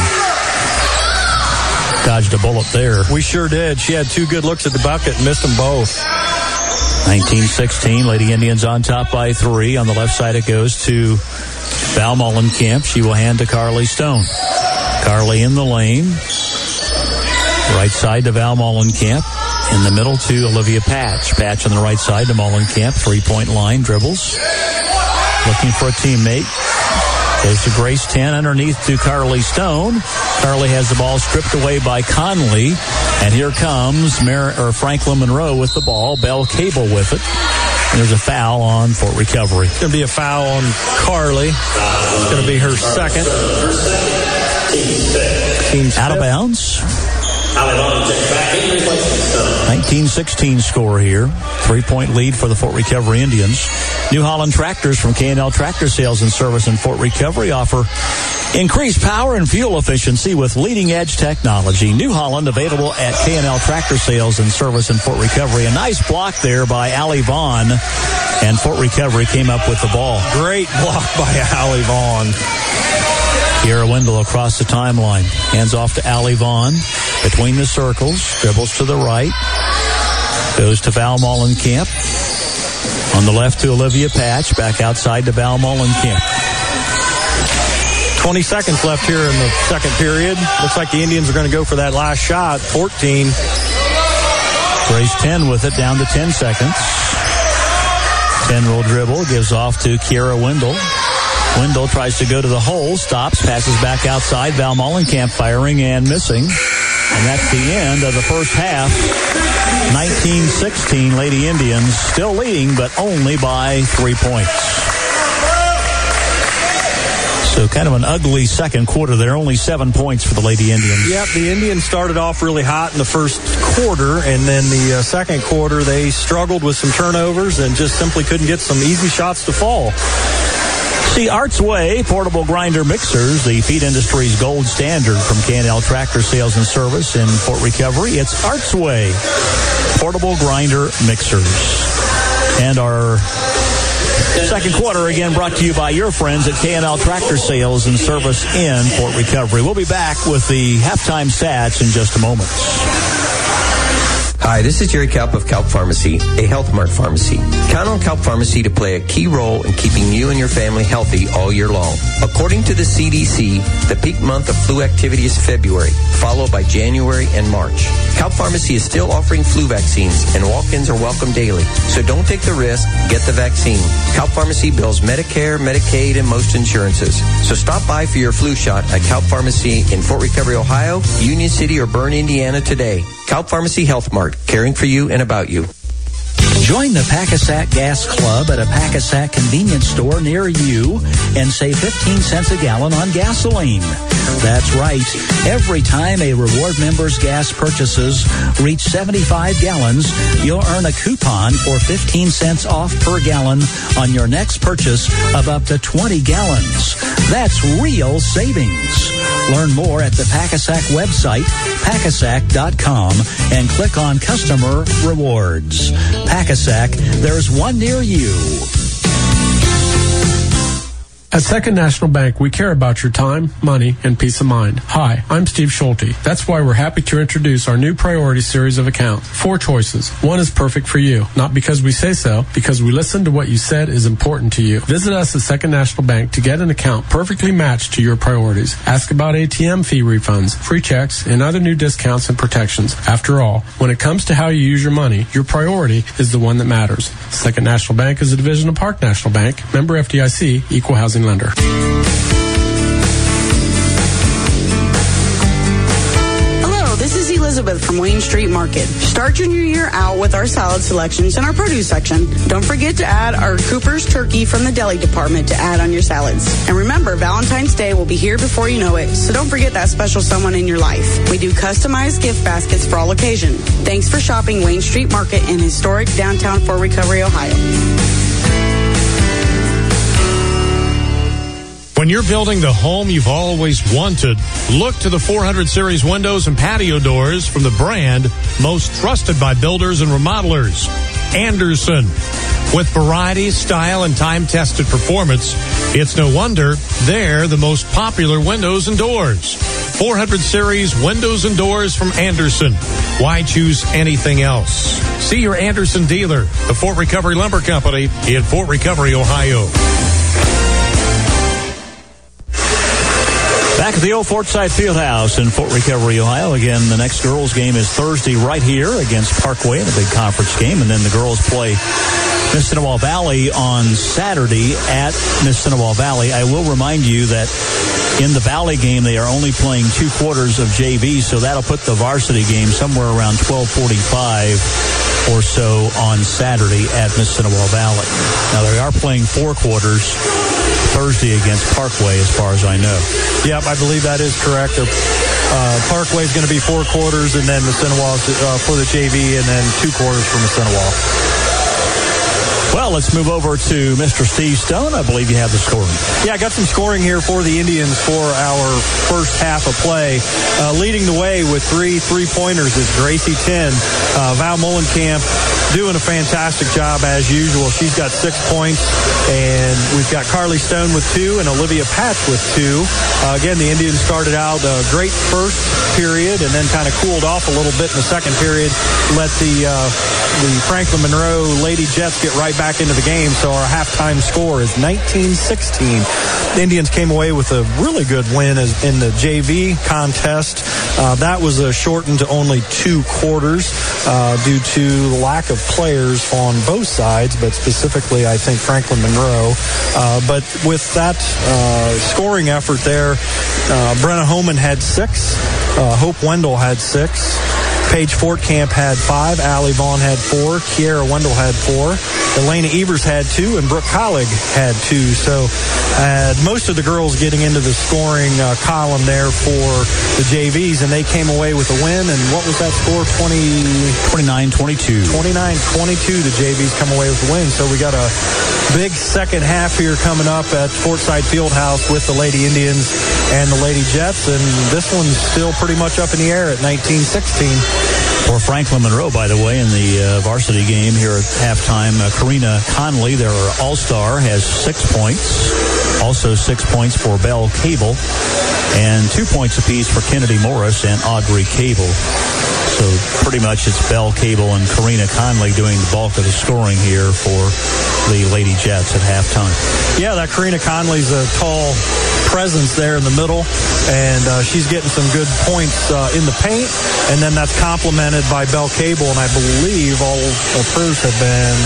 Dodged a bullet there. We sure did. She had two good looks at the bucket and missed them both. nineteen sixteen, Lady Indians on top by three. On the left side, it goes to Val Mollenkamp. She will hand to Carly Stone. Carly in the lane. Right side to Val Mollenkamp. In the middle to Olivia Patch. Patch on the right side to Mollenkamp. Three-point line, dribbles. Looking for a teammate. Goes to Grace ten underneath to Carly Stone. Carly has the ball stripped away by Conley. And here comes Mar- or Franklin Monroe with the ball. Bell Cable with it. And there's a foul on Fort Recovery. It's going to be a foul on Carly. It's going to be her second. Team's Out of bounds. nineteen sixteen score here. Three-point lead for the Fort Recovery Indians. New Holland Tractors from K and L Tractor Sales and Service in Fort Recovery offer increased power and fuel efficiency with leading-edge technology. New Holland available at K and L Tractor Sales and Service in Fort Recovery. A nice block there by Allie Vaughn, and Fort Recovery came up with the ball. Great block by Allie Vaughn. Kiera Wendell across the timeline. Hands off to Allie Vaughn. Between the circles. Dribbles to the right. Goes to Val Mollenkamp. On the left to Olivia Patch. Back outside to Val Mollenkamp. twenty seconds left here in the second period. Looks like the Indians are going to go for that last shot. fourteen. Grace ten with it down to ten seconds. ten roll dribble. Gives off to Kiera Wendell. Wendell tries to go to the hole. Stops. Passes back outside. Val Mollenkamp firing and missing. And that's the end of the first half. nineteen sixteen Lady Indians still leading, but only by three points. So kind of an ugly second quarter there. Only seven points for the Lady Indians. Yep, the Indians started off really hot in the first quarter, and then the uh, second quarter they struggled with some turnovers and just simply couldn't get some easy shots to fall. See Arts Way portable grinder mixers, the feed industry's gold standard from K and L Tractor Sales and Service in Fort Recovery. It's Arts Way portable grinder mixers. And our second quarter again brought to you by your friends at K and L Tractor Sales and Service in Fort Recovery. We'll be back with the halftime stats in just a moment. Hi, this is Jerry Kalp of Kalp Pharmacy, a Health Mart pharmacy. Count on Kalp Pharmacy to play a key role in keeping you and your family healthy all year long. According to the C D C, the peak month of flu activity is February, followed by January and March. Kalp Pharmacy is still offering flu vaccines, and walk-ins are welcome daily. So don't take the risk, get the vaccine. Kalp Pharmacy bills Medicare, Medicaid, and most insurances. So stop by for your flu shot at Kalp Pharmacy in Fort Recovery, Ohio, Union City, or Bern, Indiana today. Kalp Pharmacy Health Mart, caring for you and about you. Join the Packasack Gas Club at a Packasack convenience store near you and save fifteen cents a gallon on gasoline. That's right. Every time a reward member's gas purchases reach seventy-five gallons, you'll earn a coupon for fifteen cents off per gallon on your next purchase of up to twenty gallons. That's real savings. Learn more at the Packasack website, packasack dot com, and click on Customer Rewards. Packasack, there's one near you. At Second National Bank, we care about your time, money, and peace of mind. Hi, I'm Steve Schulte. That's why we're happy to introduce our new Priority series of accounts. Four choices. One is perfect for you. Not because we say so, because we listen to what you said is important to you. Visit us at Second National Bank to get an account perfectly matched to your priorities. Ask about A T M fee refunds, free checks, and other new discounts and protections. After all, when it comes to how you use your money, your priority is the one that matters. Second National Bank is a division of Park National Bank, member F D I C, equal housing lender. Hello, this is Elizabeth from Wayne Street Market. Start your new year out with our salad selections in our produce section. Don't forget to add our Cooper's turkey from the deli department to add on your salads. And remember, Valentine's Day will be here before you know it, so don't forget that special someone in your life. We do customized gift baskets for all occasion. Thanks for shopping Wayne Street Market in historic downtown Fort Recovery, Ohio. When you're building the home you've always wanted, look to the four hundred series windows and patio doors from the brand most trusted by builders and remodelers, Anderson. With variety, style, and time-tested performance, it's no wonder they're the most popular windows and doors. four hundred series windows and doors from Anderson. Why choose anything else? See your Anderson dealer, the Fort Recovery Lumber Company in Fort Recovery, Ohio. Back at the old Fortside Fieldhouse in Fort Recovery, Ohio. Again, the next girls' game is Thursday right here against Parkway in a big conference game. And then the girls play Mississinewa Valley on Saturday at Mississinewa Valley. I will remind you that in the Valley game, they are only playing two quarters of J V, so that'll put the varsity game somewhere around twelve forty-five or so on Saturday at Mississinewa Valley. Now, they are playing four quarters Thursday against Parkway, as far as I know. Yep, I believe that is correct. Uh, Parkway is going to be four quarters, and then Mississinewa uh, for the J V, and then two quarters for Mississinewa. Well, let's move over to Mister Steve Stone. I believe you have the scoring. Yeah, I got some scoring here for the Indians for our first half of play. Uh, leading the way with three three-pointers is Gracie Tin. Uh, Val Mullenkamp doing a fantastic job as usual. She's got six points, and we've got Carly Stone with two and Olivia Patch with two. Uh, again, the Indians started out a great first period and then kind of cooled off a little bit in the second period. Let the uh, the Franklin Monroe Lady Jets get right back into the game, so our halftime score is nineteen sixteen. The Indians came away with a really good win as in the J V contest. Uh, that was uh, shortened to only two quarters uh, due to the lack of players on both sides, but specifically, I think, Franklin Monroe. Uh, but with that uh, scoring effort there, uh, Brenna Homan had six, uh, Hope Wendell had six, Paige Fortcamp had five, Allie Vaughn had four, Kiera Wendell had four, Elena Evers had two, and Brooke Collig had two. So uh, most of the girls getting into the scoring uh, column there for the J Vs, and they came away with a win. And what was that score? twenty twenty-nine twenty-two. twenty-nine twenty-two, the J Vs come away with the win. So we got a big second half here coming up at Fortside Fieldhouse with the Lady Indians and the Lady Jets, and this one's still pretty much up in the air at nineteen sixteen. For Franklin Monroe, by the way, in the uh, varsity game here at halftime, uh, Karina Conley, their all-star, has six points. Also six points for Belle Cable, and two points apiece for Kennedy Morris and Audrey Cable. So pretty much it's Belle Cable and Karina Conley doing the bulk of the scoring here for the Lady Jets at halftime. Yeah, that Karina Conley's a tall presence there in the middle, and uh, she's getting some good points uh, in the paint, and then that's complemented by Belle Cable, and I believe all of hers have been,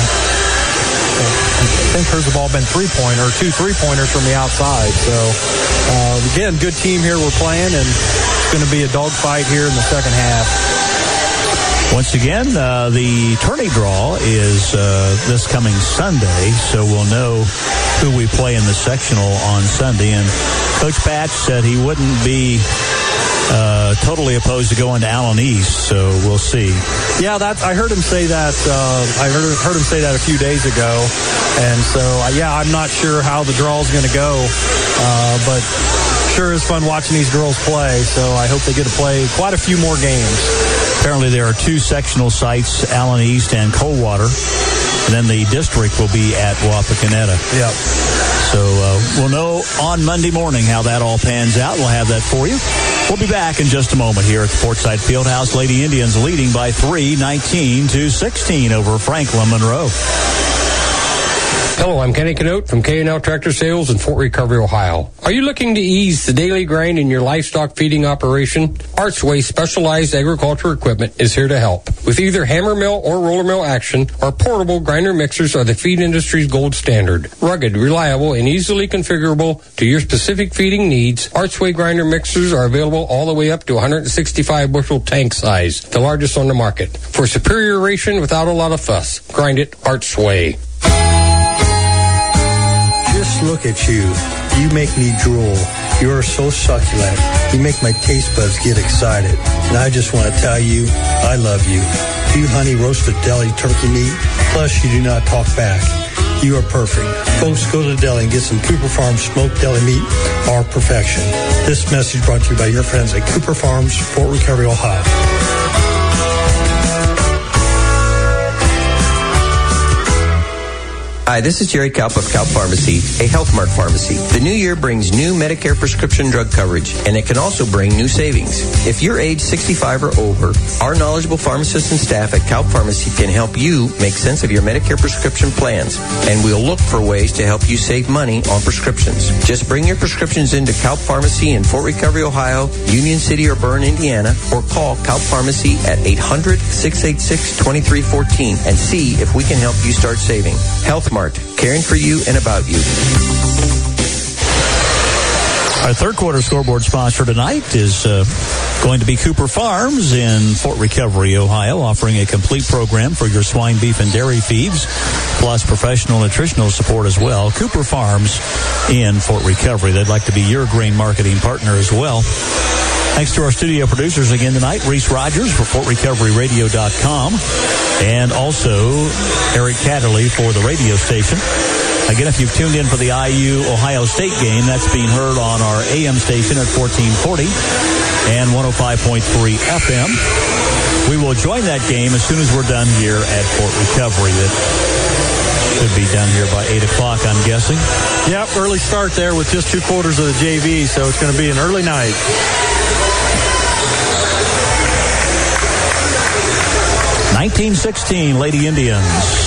I think hers have all been three-pointer, two three-pointers from the outside. So, uh, again, good team here we're playing, and it's going to be a dogfight here in the second half. Once again, uh, the tourney draw is uh, this coming Sunday, so we'll know who we play in the sectional on Sunday. And Coach Patch said he wouldn't be uh, totally opposed to going to Allen East, so we'll see. Yeah, that I heard him say that. Uh, I heard heard him say that a few days ago, and so uh, yeah, I'm not sure how the draw is going to go, uh, but sure is fun watching these girls play. So I hope they get to play quite a few more games. Apparently, there are two sectional sites: Allen East and Coldwater, and then the district will be at Wapakoneta. Yep. So uh, we'll know on Monday morning how that all pans out. We'll have that for you. We'll be back in just a moment here at the Portside Fieldhouse. Lady Indians leading by three, nineteen to sixteen over Franklin Monroe. Hello, I'm Kenny Canote from K and L Tractor Sales in Fort Recovery, Ohio. Are you looking to ease the daily grind in your livestock feeding operation? Archway Specialized Agriculture Equipment is here to help. With either hammer mill or roller mill action, our portable grinder mixers are the feed industry's gold standard. Rugged, reliable, and easily configurable to your specific feeding needs, Archway grinder mixers are available all the way up to one hundred sixty-five bushel tank size, the largest on the market. For superior ration without a lot of fuss, grind it Archway. Just look at you. You make me drool. You are so succulent. You make my taste buds get excited. And I just want to tell you, I love you. You honey roasted deli turkey meat. Plus, you do not talk back. You are perfect. Folks, go to the deli and get some Cooper Farms smoked deli meat or perfection. This message brought to you by your friends at Cooper Farms, Fort Recovery, Ohio. Hi, this is Jerry Kalp of Kalp Pharmacy, a Health Mart pharmacy. The new year brings new Medicare prescription drug coverage, and it can also bring new savings. If you're age sixty-five or over, our knowledgeable pharmacists and staff at Kalp Pharmacy can help you make sense of your Medicare prescription plans, and we'll look for ways to help you save money on prescriptions. Just bring your prescriptions into Kalp Pharmacy in Fort Recovery, Ohio, Union City, or Bern, Indiana, or call Kalp Pharmacy at eight hundred, six eight six, two three one four and see if we can help you start saving. Health Mart, caring for you and about you. Our third quarter scoreboard sponsor tonight is uh, going to be Cooper Farms in Fort Recovery, Ohio, offering a complete program for your swine, beef, and dairy feeds, plus professional nutritional support as well. Cooper Farms in Fort Recovery. They'd like to be your grain marketing partner as well. Thanks to our studio producers again tonight, Reese Rogers for Fort Recovery Radio dot com, and also Eric Catterley for the radio station. Again, if you've tuned in for the I U Ohio State game, that's being heard on our A M station at fourteen forty and one oh five point three F M. We will join that game as soon as we're done here at Fort Recovery. That should be done here by eight o'clock, I'm guessing. Yep, early start there with just two quarters of the J V, so it's going to be an early night. nineteen sixteen Lady Indians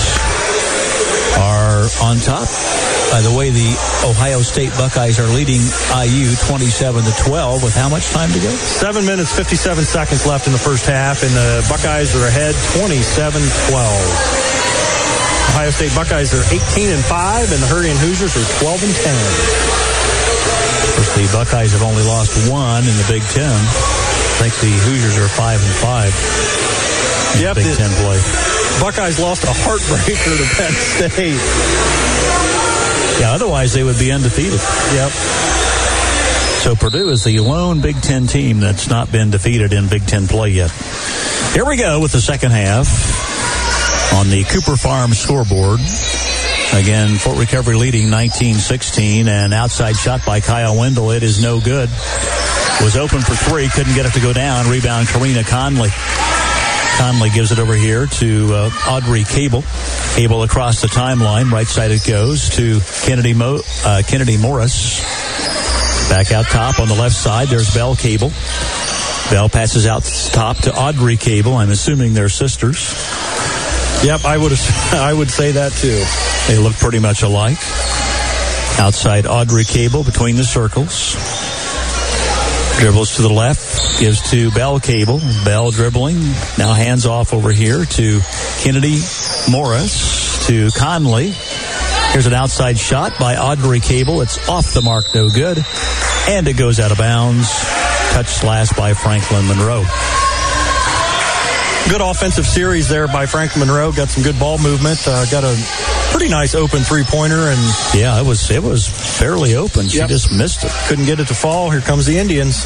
are on top. By the way, the Ohio State Buckeyes are leading I U twenty-seven to twelve with how much time to go? Seven minutes, fifty-seven seconds left in the first half, and the Buckeyes are ahead twenty-seven twelve. Ohio State Buckeyes are eighteen and five, and the Hurricane Hoosiers are twelve and ten. Of course, the Buckeyes have only lost one in the Big Ten. I think the Hoosiers are five and five. Yep, Big Ten play. Buckeyes lost a heartbreaker to Penn State. Yeah, otherwise they would be undefeated. Yep. So Purdue is the lone Big Ten team that's not been defeated in Big Ten play yet. Here we go with the second half on the Cooper Farms scoreboard. Again, Fort Recovery leading nineteen sixteen, and outside shot by Kyle Wendell. It is no good. Was open for three, couldn't get it to go down. Rebound, Karina Conley. Conley gives it over here to uh, Audrey Cable. Cable across the timeline. Right side it goes to Kennedy Mo- uh, Kennedy Morris. Back out top on the left side. There's Belle Cable. Belle passes out top to Audrey Cable. I'm assuming they're sisters. Yep, I would I would say that too. They look pretty much alike. Outside Audrey Cable between the circles. Dribbles to the left, gives to Belle Cable. Belle dribbling. Now hands off over here to Kennedy Morris, to Conley. Here's an outside shot by Audrey Cable. It's off the mark, no good. And it goes out of bounds. Touch slash by Franklin Monroe. Good offensive series there by Franklin Monroe. Got some good ball movement. Uh, got a pretty nice open three-pointer. And yeah, it was it was fairly open. She yep. just missed it. Couldn't get it to fall. Here comes the Indians.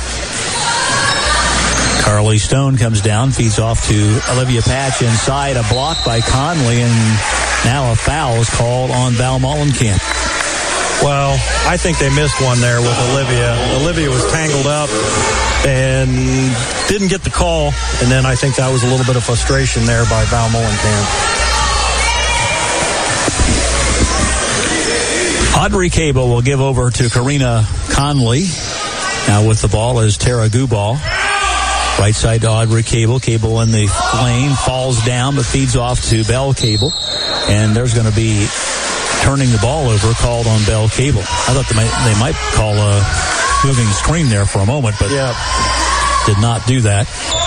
Carly Stone comes down, feeds off to Olivia Patch inside. A block by Conley, and now a foul is called on Val Mollenkamp. Well, I think they missed one there with Olivia. Olivia was tangled up and didn't get the call, and then I think that was a little bit of frustration there by Val Mollenkamp. Audrey Cable will give over to Karina Conley. Now with the ball is Tara Gubal. Right side to Audrey Cable. Cable in the lane, falls down, but feeds off to Belle Cable. And there's going to be turning the ball over called on Belle Cable. I thought they might, they might call a moving screen there for a moment, but yeah. did not do that.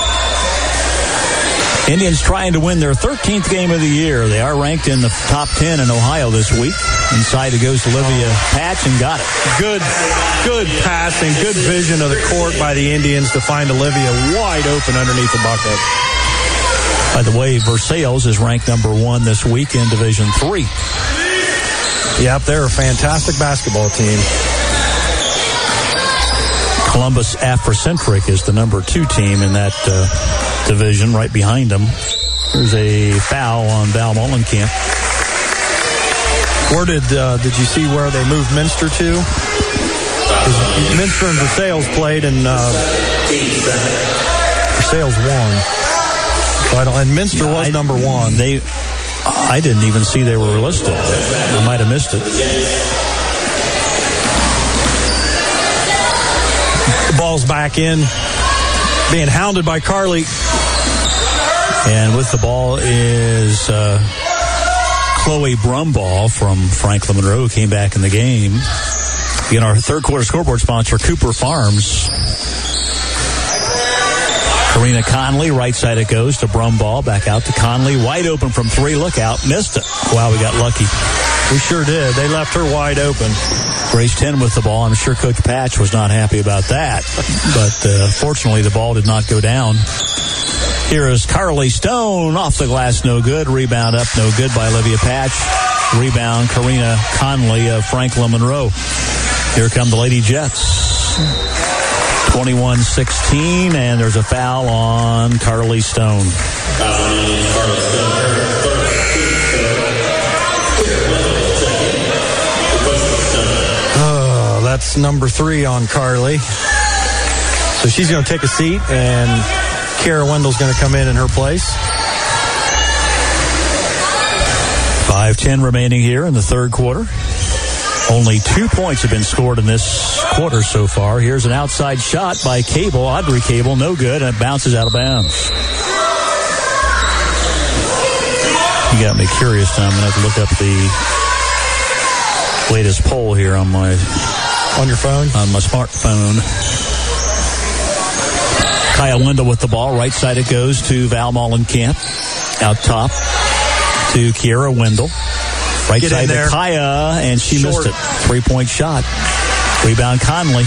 Indians trying to win their thirteenth game of the year. They are ranked in the top ten in Ohio this week. Inside it goes Olivia Patch and got it. Good, good passing, good vision of the court by the Indians to find Olivia wide open underneath the bucket. By the way, Versailles is ranked number one this week in Division three. Yep, they're a fantastic basketball team. Columbus Afrocentric is the number two team in that uh, division, right behind them. There's a foul on Val Mollenkamp. Where did uh, did you see where they moved Minster to? Minster and Versailles played, and uh, Versailles won. So I don't, and Minster was I, number one. They, I didn't even see they were listed. I might have missed it. The ball's back in, being hounded by Carly. And with the ball is uh, Chloe Brumball from Franklin Monroe, who came back in the game. Again, our third quarter scoreboard sponsor, Cooper Farms. Karina Conley, right side it goes to Brumball, back out to Conley, wide open from three, look out, missed it. Wow, we got lucky. We sure did. They left her wide open. Grace ten with the ball. I'm sure Coach Patch was not happy about that, but uh, fortunately the ball did not go down. Here is Carly Stone off the glass, no good. Rebound up, no good by Olivia Patch. Rebound, Karina Conley of Franklin Monroe. Here come the Lady Jets. twenty-one sixteen, and there's a foul on Carly Stone. Oh, that's number three on Carly. So she's going to take a seat, and Kara Wendell's going to come in in her place. five ten remaining here in the third quarter. Only two points have been scored in this quarter so far. Here's an outside shot by Cable, Audrey Cable, no good, and it bounces out of bounds. You got me curious now. I'm going to have to look up the latest poll here on my... On your phone? On my smartphone. Kaya Wendell with the ball. Right side it goes to Val Mollenkamp. Out top to Kiera Wendell. Right Get side to Kaya, and she Short. missed it. Three-point shot. Rebound Conley.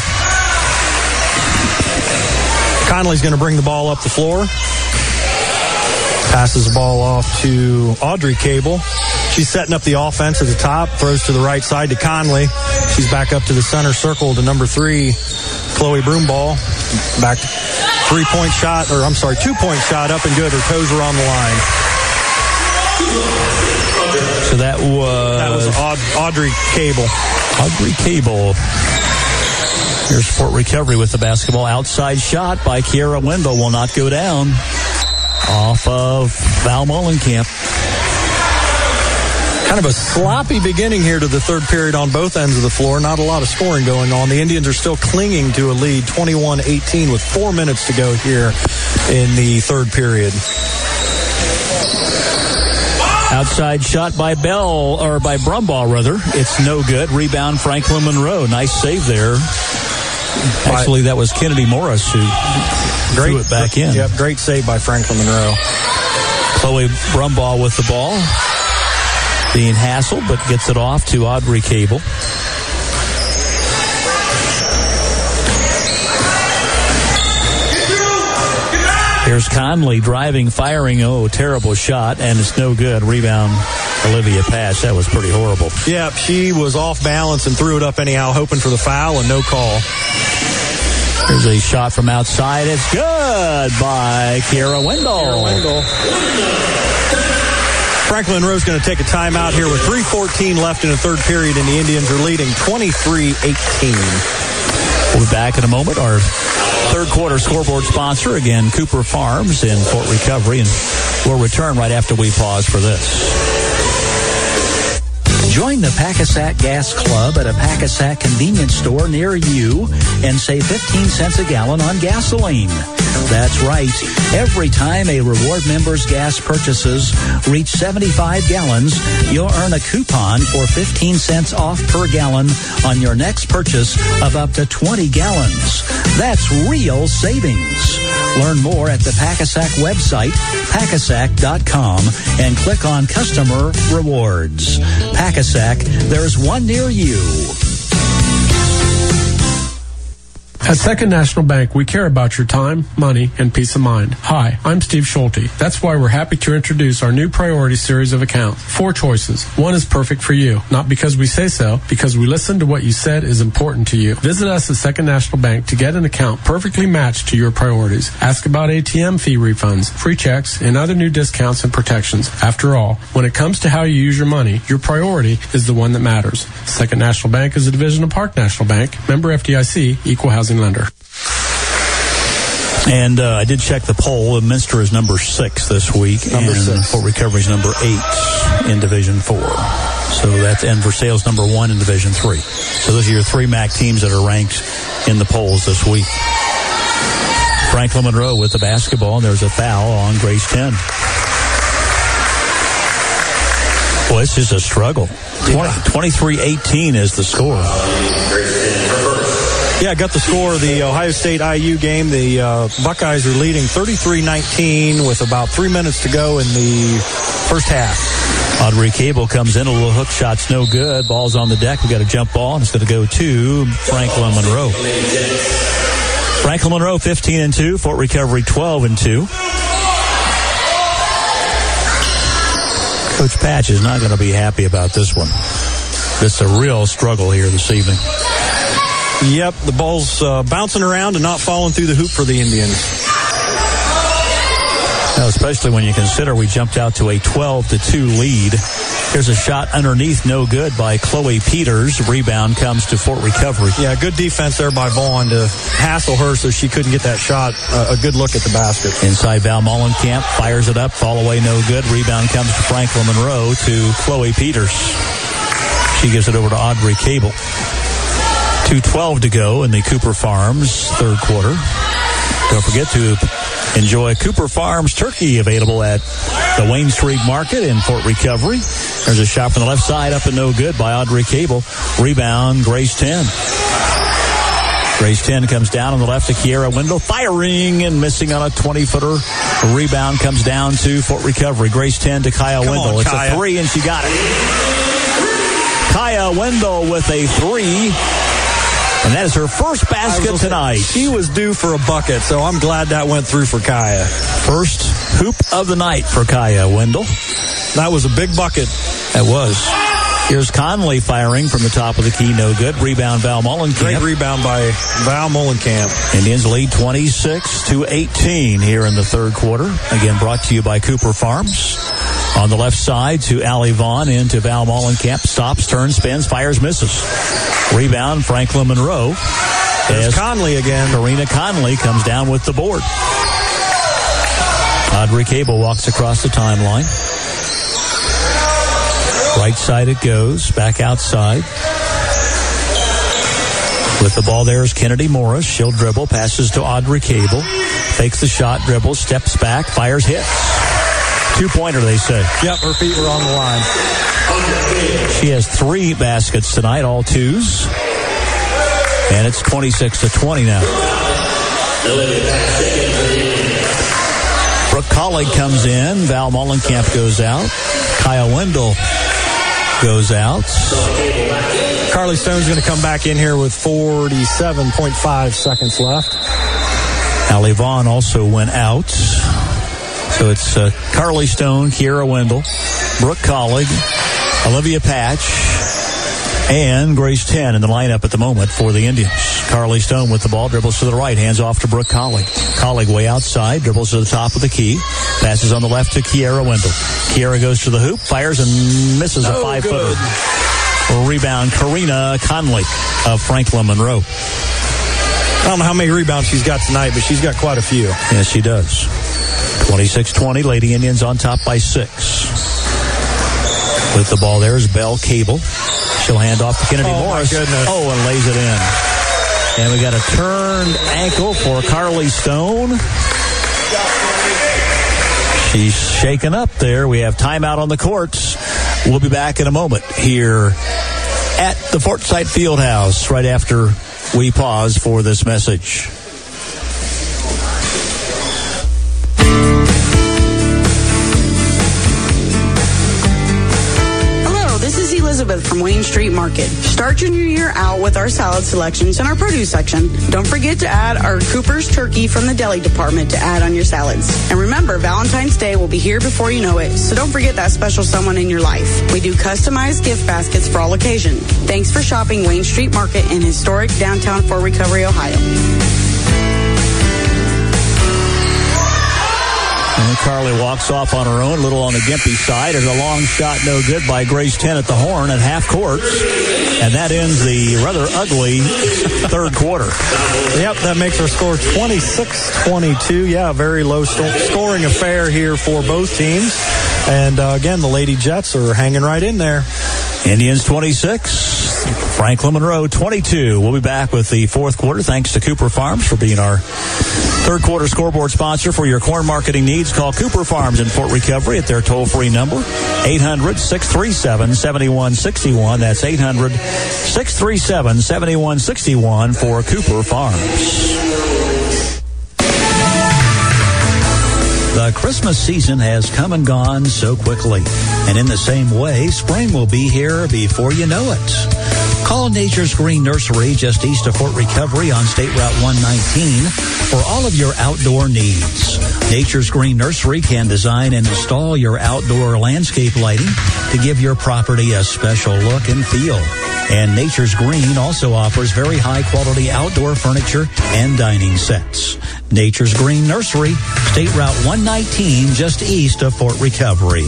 Conley's going to bring the ball up the floor. Passes the ball off to Audrey Cable. She's setting up the offense at the top. Throws to the right side to Conley. She's back up to the center circle to number three, Chloe Broomball. Back to three-point shot, or I'm sorry, two-point shot up and good. Her toes are on the line. So that was... That was Aud- Audrey Cable. Audrey Cable. Here's Sport Recovery with the basketball. Outside shot by Kiera Wendell will not go down. Off of Val Mollenkamp. Kind of a sloppy beginning here to the third period on both ends of the floor. Not a lot of scoring going on. The Indians are still clinging to a lead, twenty-one eighteen, with four minutes to go here in the third period. Outside shot by Bell, or by Brumball, rather. It's no good. Rebound, Franklin Monroe. Nice save there. Actually, that was Kennedy Morris who great, threw it back in. Yep, great save by Franklin Monroe. Chloe Brumball with the ball. Being hassled, but gets it off to Audrey Cable. Here's Conley driving, firing. Oh, terrible shot, and it's no good. Rebound, Olivia Patch. That was pretty horrible. Yep, she was off balance and threw it up anyhow, hoping for the foul, and no call. There's a shot from outside. It's good by Kiera Wendell. Kiera Wendell. Franklin Monroe's going to take a timeout here with three fourteen left in the third period, and the Indians are leading twenty-three eighteen. We'll be back in a moment. Our third quarter scoreboard sponsor, again, Cooper Farms in Fort Recovery, and we'll return right after we pause for this. Join the Packasack Gas Club at a Packasack convenience store near you and save fifteen cents a gallon on gasoline. That's right. Every time a reward member's gas purchases reach seventy-five gallons, you'll earn a coupon for fifteen cents off per gallon on your next purchase of up to twenty gallons. That's real savings. Learn more at the Packasack website, packasack dot com, and click on Customer Rewards. Packasack, there's one near you. At Second National Bank, we care about your time, money, and peace of mind. Hi, I'm Steve Schulte. That's why we're happy to introduce our new priority series of accounts. Four choices. One is perfect for you. Not because we say so, because we listen to what you said is important to you. Visit us at Second National Bank to get an account perfectly matched to your priorities. Ask about A T M fee refunds, free checks, and other new discounts and protections. After all, when it comes to how you use your money, your priority is the one that matters. Second National Bank is a division of Park National Bank, member F D I C, equal housing lender. And uh, I did check the poll. Minster is number six this week. Number and six. Fort Recovery is number eight in Division Four. So that's and Versailles number one in Division Three. So those are your three M A C teams that are ranked in the polls this week. Franklin Monroe with the basketball, and there's a foul on Grace ten. Boy, it's just a struggle. twenty-three eighteen is the score. Yeah, I got the score of the Ohio State I U game. The uh, Buckeyes are leading thirty-three nineteen with about three minutes to go in the first half. Audrey Cable comes in, a little hook shot's no good. Ball's on the deck. We got a jump ball, and it's going to go to Franklin Monroe. Franklin Monroe fifteen and two, Fort Recovery twelve and two. Coach Patch is not going to be happy about this one. This is a real struggle here this evening. Yep, the ball's uh, bouncing around and not falling through the hoop for the Indians. Now, especially when you consider we jumped out to a twelve to two lead. Here's a shot underneath, no good by Chloe Peters. Rebound comes to Fort Recovery. Yeah, good defense there by Vaughn to hassle her so she couldn't get that shot. Uh, a good look at the basket. Inside Val Mollenkamp fires it up, fall away, no good. Rebound comes to Franklin Monroe to Chloe Peters. She gives it over to Audrey Cable. two twelve to go in the Cooper Farms third quarter. Don't forget to enjoy Cooper Farms turkey, available at the Wayne Street Market in Fort Recovery. There's a shot from the left side, up and no good by Audrey Cable. Rebound, Grace ten. Grace ten comes down on the left to Kiera Wendell, firing and missing on a twenty-footer. Rebound comes down to Fort Recovery. Grace ten to Kaya Come Wendell. on, it's Kaya. a three, and she got it. Kaya Wendell with a three. And that is her first basket tonight. She was due for a bucket, so I'm glad that went through for Kaya. First hoop of the night for Kaya Wendell. That was a big bucket. That was. Here's Conley firing from the top of the key, no good. Rebound, Val Mollenkamp. Great rebound by Val Mollenkamp. Indians lead twenty-six to eighteen here in the third quarter. Again, brought to you by Cooper Farms. On the left side to Allie Vaughn, into Val Mollenkamp. Stops, turns, spins, fires, misses. Rebound, Franklin Monroe. There's Conley again. Karina Conley comes down with the board. Audrey Cable walks across the timeline. Right side it goes, back outside. With the ball there is Kennedy Morris. She'll dribble, passes to Audrey Cable. Fakes the shot, dribbles, steps back, fires, hits. Two-pointer, they say. Yep, her feet were on the line. She has three baskets tonight, all twos. And it's twenty-six to twenty now. Brooke Collig comes in. Val Mollenkamp goes out. Kaya Wendell goes out. Carly Stone's going to come back in here with forty-seven point five seconds left. Allie Vaughn also went out. So it's uh, Carly Stone, Kiera Wendell, Brooke Collig, Olivia Patch, and Grace Ten in the lineup at the moment for the Indians. Carly Stone with the ball, dribbles to the right, hands off to Brooke Collig. Collig way outside, dribbles to the top of the key, passes on the left to Kiera Wendell. Kiera goes to the hoop, fires and misses a oh, five-footer. Rebound, Karina Conley of Franklin Monroe. I don't know how many rebounds she's got tonight, but she's got quite a few. Yes, she does. twenty-six twenty, Lady Indians on top by six. With the ball there is Belle Cable. She'll hand off to Kennedy oh Morris. My goodness. Oh, and lays it in. And we got a turned ankle for Carly Stone. She's shaken up there. We have timeout on the courts. We'll be back in a moment here at the Forsyth Fieldhouse right after we pause for this message. Elizabeth from Wayne Street Market. Start your new year out with our salad selections in our produce section. Don't forget to add our Cooper's turkey from the deli department to add on your salads. And remember, Valentine's Day will be here before you know it, so don't forget that special someone in your life. We do customized gift baskets for all occasions. Thanks for shopping Wayne Street Market in historic downtown Fort Recovery, Ohio. And Carly walks off on her own, a little on the gimpy side. There's a long shot, no good by Grace Ten at the horn at half court. And that ends the rather ugly third quarter. Yep, that makes our score twenty-six twenty-two. Yeah, a very low st- scoring affair here for both teams. And uh, again, the Lady Jets are hanging right in there. Indians twenty-six, Franklin Monroe twenty-two. We'll be back with the fourth quarter. Thanks to Cooper Farms for being our third quarter scoreboard sponsor for your corn marketing needs. Call Cooper Farms in Fort Recovery at their toll-free number, eight hundred, six three seven, seven one six one. That's eight hundred, six three seven, seven one six one for Cooper Farms. The Christmas season has come and gone so quickly. And in the same way, spring will be here before you know it. Call Nature's Green Nursery just east of Fort Recovery on State Route one nineteen for all of your outdoor needs. Nature's Green Nursery can design and install your outdoor landscape lighting to give your property a special look and feel. And Nature's Green also offers very high-quality outdoor furniture and dining sets. Nature's Green Nursery, State Route one nineteen, just east of Fort Recovery.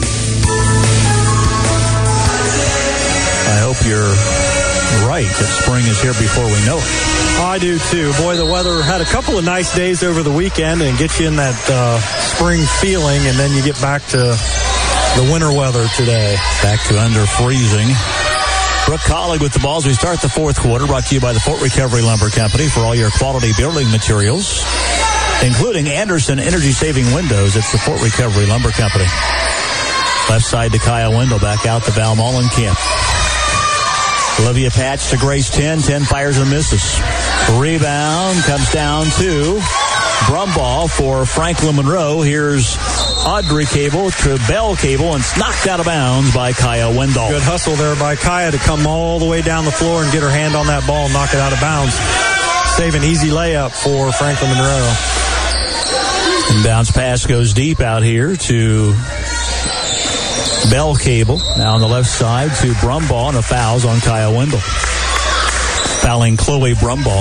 I hope you're right that spring is here before we know it. I do too. Boy, the weather had a couple of nice days over the weekend and gets you in that uh, spring feeling, and then you get back to the winter weather today. Back to under freezing. Brooke Collig with the balls. We start the fourth quarter, brought to you by the Fort Recovery Lumber Company for all your quality building materials, including Anderson energy-saving windows. It's the Fort Recovery Lumber Company. Left side to Kyle Wendell, back out to Val Mollenkamp. Olivia Patch to Grace Ten. Ten fires and misses. Rebound comes down to Brumball for Franklin Monroe. Here's Audrey Cable to Belle Cable, and it's knocked out of bounds by Kaya Wendell. Good hustle there by Kaya to come all the way down the floor and get her hand on that ball and knock it out of bounds. Save an easy layup for Franklin Monroe. And bounce pass goes deep out here to Belle Cable. Now on the left side to Brumball, and a foul's on Kaya Wendell. Fouling Chloe Brumball.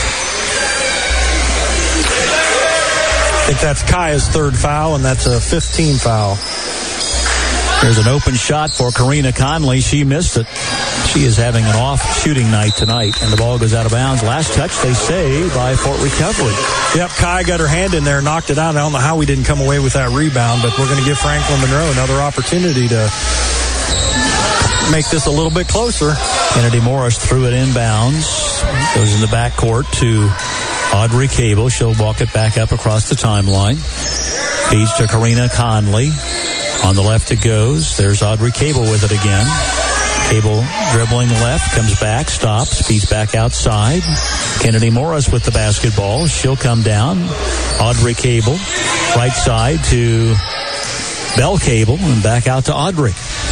I think that's Kaya's third foul, and that's a fifteen foul. There's an open shot for Karina Conley. She missed it. She is having an off shooting night tonight, and the ball goes out of bounds. Last touch, they say, by Fort Recovery. Yep, Kaya got her hand in there, knocked it out. I don't know how we didn't come away with that rebound, but we're going to give Franklin Monroe another opportunity to make this a little bit closer. Kennedy Morris threw it inbounds. Goes in the backcourt to Audrey Cable. She'll walk it back up across the timeline. Feeds to Karina Conley. On the left it goes. There's Audrey Cable with it again. Cable dribbling left, comes back, stops, feeds back outside. Kennedy Morris with the basketball. She'll come down. Audrey Cable. Right side to Belle Cable, and back out to Audrey.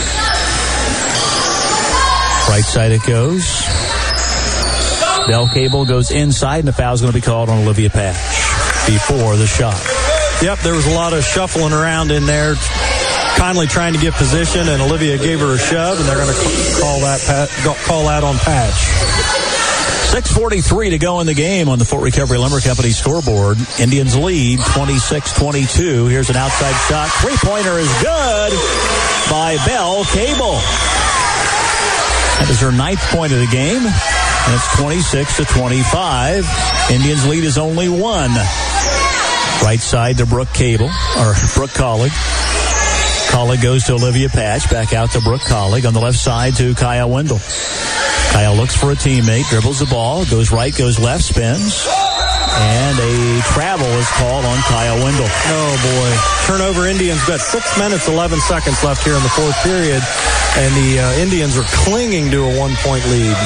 Right side it goes. Belle Cable goes inside, and the foul's going to be called on Olivia Patch. before the shot. Yep, there was a lot of shuffling around in there, Conley trying to get position, and Olivia gave her a shove, and they're going to call that call out on patch. six forty-three to go in the game on the Fort Recovery Lumber Company scoreboard. Indians lead twenty-six twenty-two. Here's an outside shot. Three-pointer is good by Belle Cable. That is her ninth point of the game, and it's twenty-six to twenty-five. Indians lead is only one. Right side to Brooke Cable, or Brooke Collig. Collig goes to Olivia Patch. Back out to Brooke Collig. On the left side to Kaya Wendell. Kaya looks for a teammate, dribbles the ball, goes right, goes left, spins. And a travel is called on Kaya Wendell. Oh, boy. Turnover Indians. Got six minutes, eleven seconds left here in the fourth period. And the uh, Indians are clinging to a one-point lead.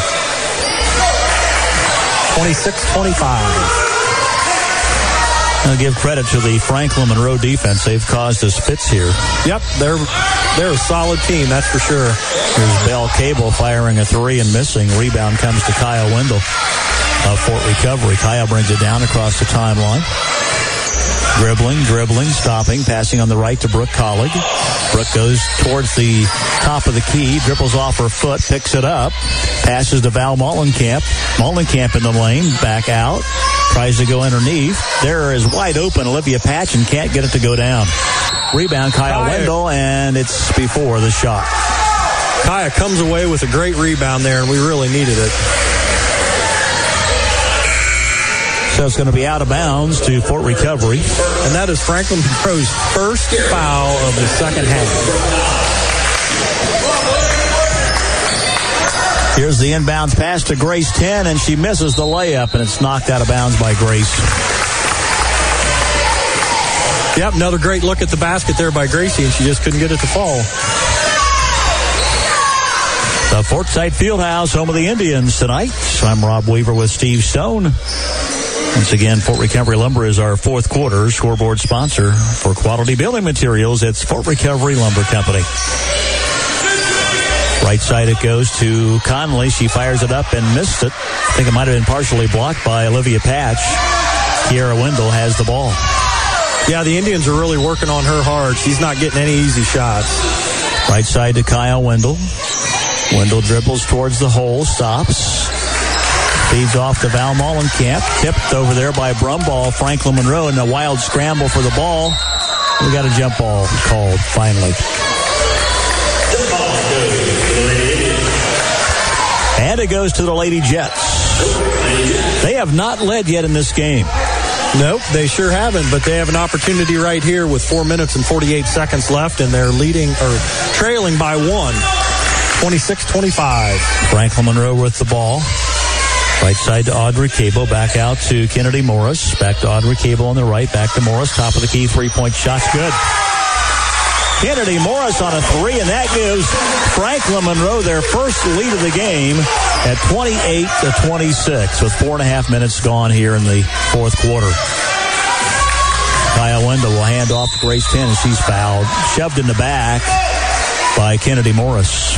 twenty-six twenty-five. I'll give credit to the Franklin Monroe defense. They've caused us fits here. Yep, they're they're a solid team, that's for sure. Here's Belle Cable firing a three and missing. Rebound comes to Kaya Wendell of Fort Recovery. Kaya brings it down across the timeline. Dribbling, dribbling, stopping, passing on the right to Brooke Collig. Brooke goes towards the top of the key, dribbles off her foot, picks it up, passes to Val Mollenkamp. Mollenkamp in the lane, back out, tries to go underneath. There is wide open Olivia Patch and can't get it to go down. Rebound, Kaya Wendell, and it's before the shot. Kaya comes away with a great rebound there, and we really needed it. So it's going to be out of bounds to Fort Recovery. And that is Franklin Monroe's first foul of the second half. Here's the inbounds pass to Grace ten, and she misses the layup, and it's knocked out of bounds by Grace. Yep, another great look at the basket there by Gracie, and she just couldn't get it to fall. The Fort Site Fieldhouse, home of the Indians tonight. I'm Rob Weaver with Steve Stone. Once again, Fort Recovery Lumber is our fourth quarter scoreboard sponsor for quality building materials. It's Fort Recovery Lumber Company. Right side it goes to Conley. She fires it up and missed it. I think it might have been partially blocked by Olivia Patch. Kiara Wendell has the ball. Yeah, the Indians are really working on her hard. She's not getting any easy shots. Right side to Kyle Wendell. Wendell dribbles towards the hole, stops. Feeds off to Val Mollenkamp. Tipped over there by Brumball. Franklin Monroe in a wild scramble for the ball. We got a jump ball called finally. And it goes to the Lady Jets. They have not led yet in this game. Nope, they sure haven't, but they have an opportunity right here with four minutes and forty-eight seconds left, and they're leading or trailing by one. twenty-six twenty-five. Franklin Monroe with the ball. Right side to Audrey Cable. Back out to Kennedy Morris. Back to Audrey Cable on the right. Back to Morris. Top of the key. Three-point shot's good. Kennedy Morris on a three, and that gives Franklin Monroe their first lead of the game at twenty-eight to twenty-six with four and a half minutes gone here in the fourth quarter. Kaya Wendell will hand off to Grace ten, and she's fouled. Shoved in the back by Kennedy Morris.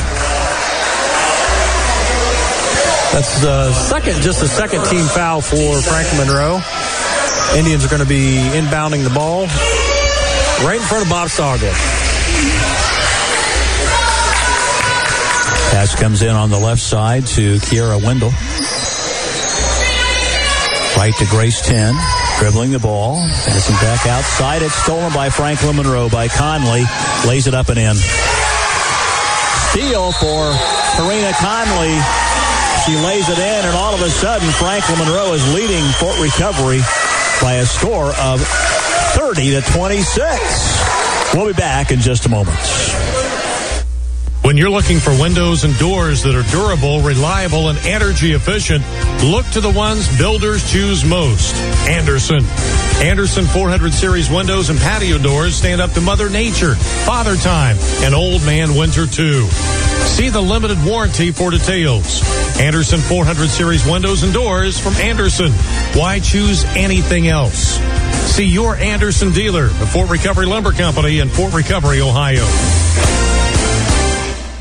That's the second, just the second team foul for Franklin Monroe. Indians are going to be inbounding the ball right in front of Bob Sauga. Pass comes in on the left side to Kiara Wendell. Right to Grace ten. Dribbling the ball. Passing back outside. It's stolen by Franklin Monroe by Conley. Lays it up and in. Steal for Karina Conley. She lays it in, and all of a sudden, Franklin Monroe is leading Fort Recovery by a score of thirty to twenty-six. We'll be back in just a moment. When you're looking for windows and doors that are durable, reliable, and energy efficient, look to the ones builders choose most. Andersen. Andersen four hundred series windows and patio doors stand up to Mother Nature, Father Time, and Old Man Winter too. See the limited warranty for details. Andersen four hundred series windows and doors from Andersen. Why choose anything else? See your Andersen dealer, the Fort Recovery Lumber Company in Fort Recovery, Ohio. Hello,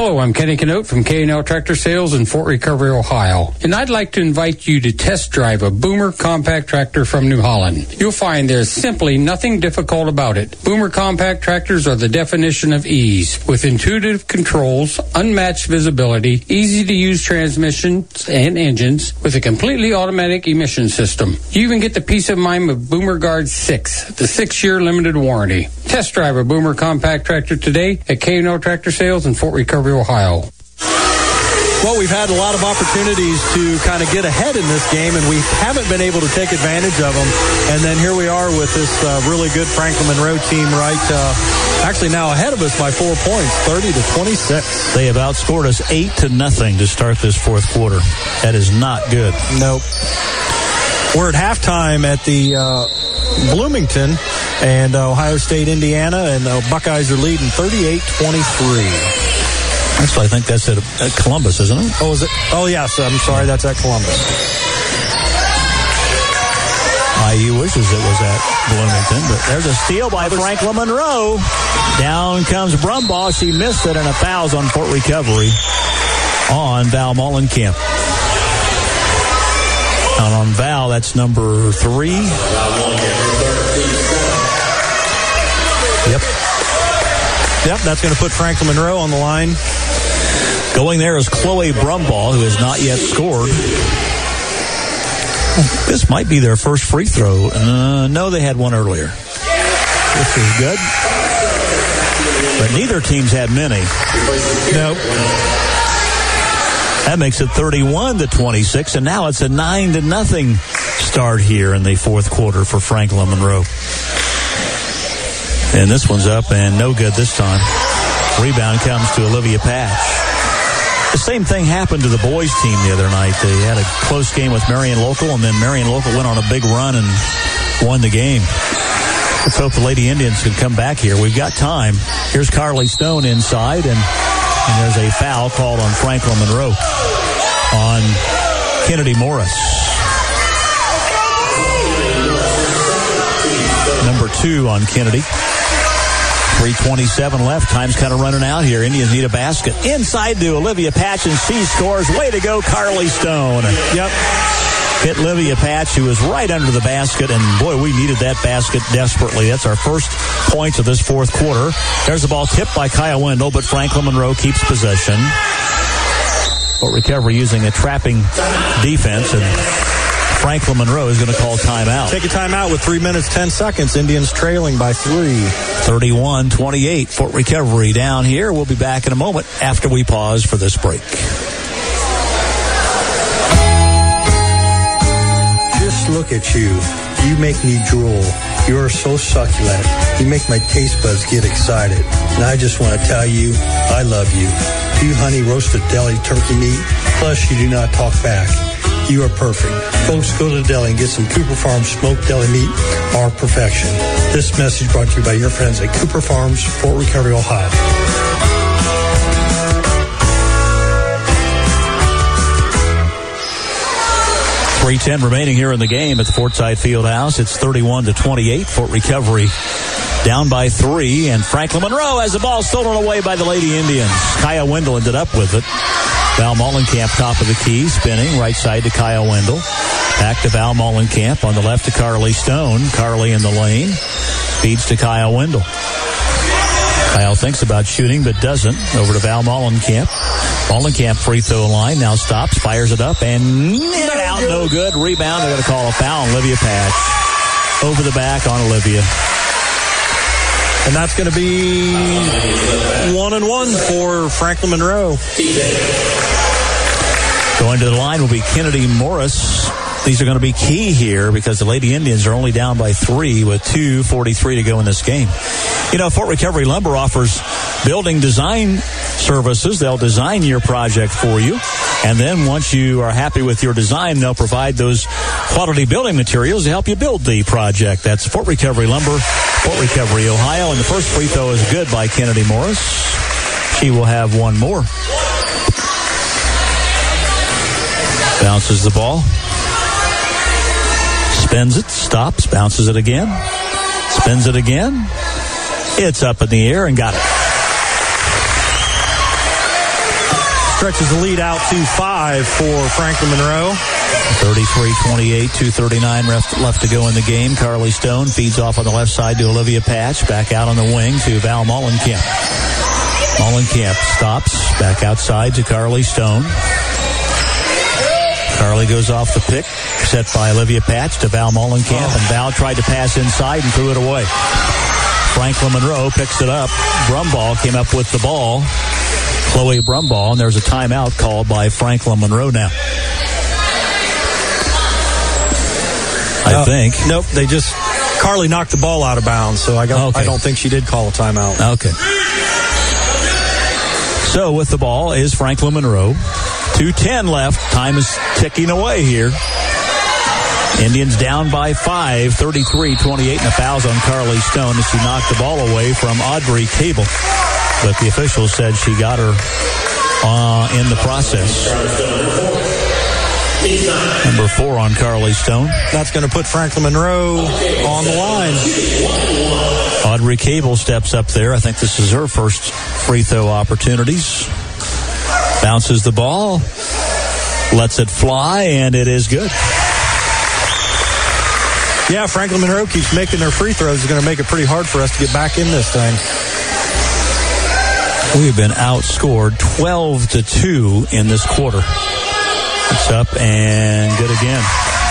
Hello, I'm Kenny Canote from K and L Tractor Sales in Fort Recovery, Ohio. And I'd like to invite you to test drive a Boomer compact tractor from New Holland. You'll find there's simply nothing difficult about it. Boomer compact tractors are the definition of ease, with intuitive controls, unmatched visibility, easy-to-use transmissions and engines, with a completely automatic emission system. You even get the peace of mind of Boomer Guard six, the six-year limited warranty. Test drive a Boomer compact tractor today at K and L Tractor Sales in Fort Recovery, Ohio. Well, we've had a lot of opportunities to kind of get ahead in this game, and we haven't been able to take advantage of them. And then here we are with this uh, really good Franklin Monroe team, right? Uh, actually now ahead of us by four points, thirty to twenty-six. They have outscored us eight to nothing to start this fourth quarter. That is not good. Nope. We're at halftime at the uh, Bloomington and uh, Ohio State, Indiana, and the Buckeyes are leading thirty-eight twenty-three. Actually, I think that's at, at Columbus, isn't it? Oh, is it? Oh, yes. I'm sorry. That's at Columbus. I U wishes it was at Bloomington, but there's a steal by Franklin Monroe. Down comes Brumbaugh. She missed it, and a foul's on Fort Recovery on Val Mollenkamp. And on Val, that's number three. Yep. Yep, that's going to put Franklin Monroe on the line. Going there is Chloe Brumbaugh, who has not yet scored. This might be their first free throw. Uh, no, they had one earlier. This is good. But neither team's had many. Nope. That makes it thirty-one to twenty-six, and now it's a nine to nothing start here in the fourth quarter for Franklin Monroe. And this one's up and no good this time. Rebound comes to Olivia Patch. The same thing happened to the boys team the other night. They had a close game with Marion Local, and then Marion Local went on a big run and won the game. Let's hope the Lady Indians can come back here. We've got time. Here's Carly Stone inside, and, and there's a foul called on Franklin Monroe on Kennedy Morris. Number two on Kennedy. three twenty-seven left. Time's kind of running out here. Indians need a basket. Inside to Olivia Patch, and she scores. Way to go, Carly Stone. Yep. Hit Olivia Patch, who was right under the basket, and boy, we needed that basket desperately. That's our first points of this fourth quarter. There's the ball tipped by Kaya Wendell, but Franklin Monroe keeps possession. Fort Recovery using a trapping defense, and Franklin Monroe is going to call timeout. Take a timeout with three minutes, ten seconds. Indians trailing by three. thirty-one twenty-eight. Fort Recovery down here. We'll be back in a moment after we pause for this break. Just look at you. You make me drool. You are so succulent. You make my taste buds get excited. And I just want to tell you, I love you. Two honey roasted deli turkey meat. Plus, you do not talk back. You are perfect. Folks, go to the deli and get some Cooper Farms smoked deli meat or perfection. This message brought to you by your friends at Cooper Farms, Fort Recovery, Ohio. three ten remaining here in the game at the Fortside Fieldhouse. It's thirty-one to twenty-eight. Fort Recovery down by three, and Franklin Monroe has the ball stolen away by the Lady Indians. Kaya Wendell ended up with it. Val Mollenkamp, top of the key, spinning right side to Kyle Wendell. Back to Val Mollenkamp, on the left to Carly Stone. Carly in the lane. Feeds to Kyle Wendell. Kyle thinks about shooting, but doesn't. Over to Val Mollenkamp. Mollenkamp free throw line, now stops, fires it up, and in and out, no good. Rebound, they're going to call a foul on Olivia Patch. Over the back on Olivia. And that's going to be one and one for Franklin Monroe. Going to the line will be Kennedy Morris. These are going to be key here because the Lady Indians are only down by three with two forty-three to go in this game. You know, Fort Recovery Lumber offers building design services. They'll design your project for you. And then once you are happy with your design, they'll provide those quality building materials to help you build the project. That's Fort Recovery Lumber, Fort Recovery, Ohio. And the first free throw is good by Kennedy Morris. She will have one more. Bounces the ball. Spins it, stops, bounces it again. Spins it again. It's up in the air and got it. stretches the lead out to five for Franklin Monroe. thirty-three twenty-eight, two thirty-nine left, left to go in the game. Carly Stone feeds off on the left side to Olivia Patch. Back out on the wing to Val Mollenkamp. Mollenkamp stops. Back outside to Carly Stone. Carly goes off the pick. Set by Olivia Patch to Val Mollenkamp. Oh. And Val tried to pass inside and threw it away. Franklin Monroe picks it up. Brumball came up with the ball. Chloe Brumball. And there's a timeout called by Franklin Monroe now. I uh, think. Nope, they just, Carly knocked the ball out of bounds, so I, got, okay. I don't think she did call a timeout. Okay. So with the ball is Franklin Monroe. two ten left. Time is ticking away here. Indians down by five, thirty-three twenty-eight, and a foul's on Carly Stone as she knocked the ball away from Audrey Cable. But the officials said she got her uh, in the process. Number four on Carly Stone. That's going to put Franklin Monroe on the line. Audrey Cable steps up there. I think this is her first free throw opportunities. Bounces the ball. Lets it fly, and it is good. Yeah, Franklin Monroe keeps making their free throws. It's going to make it pretty hard for us to get back in this thing. We've been outscored twelve to two in this quarter. It's up and good again.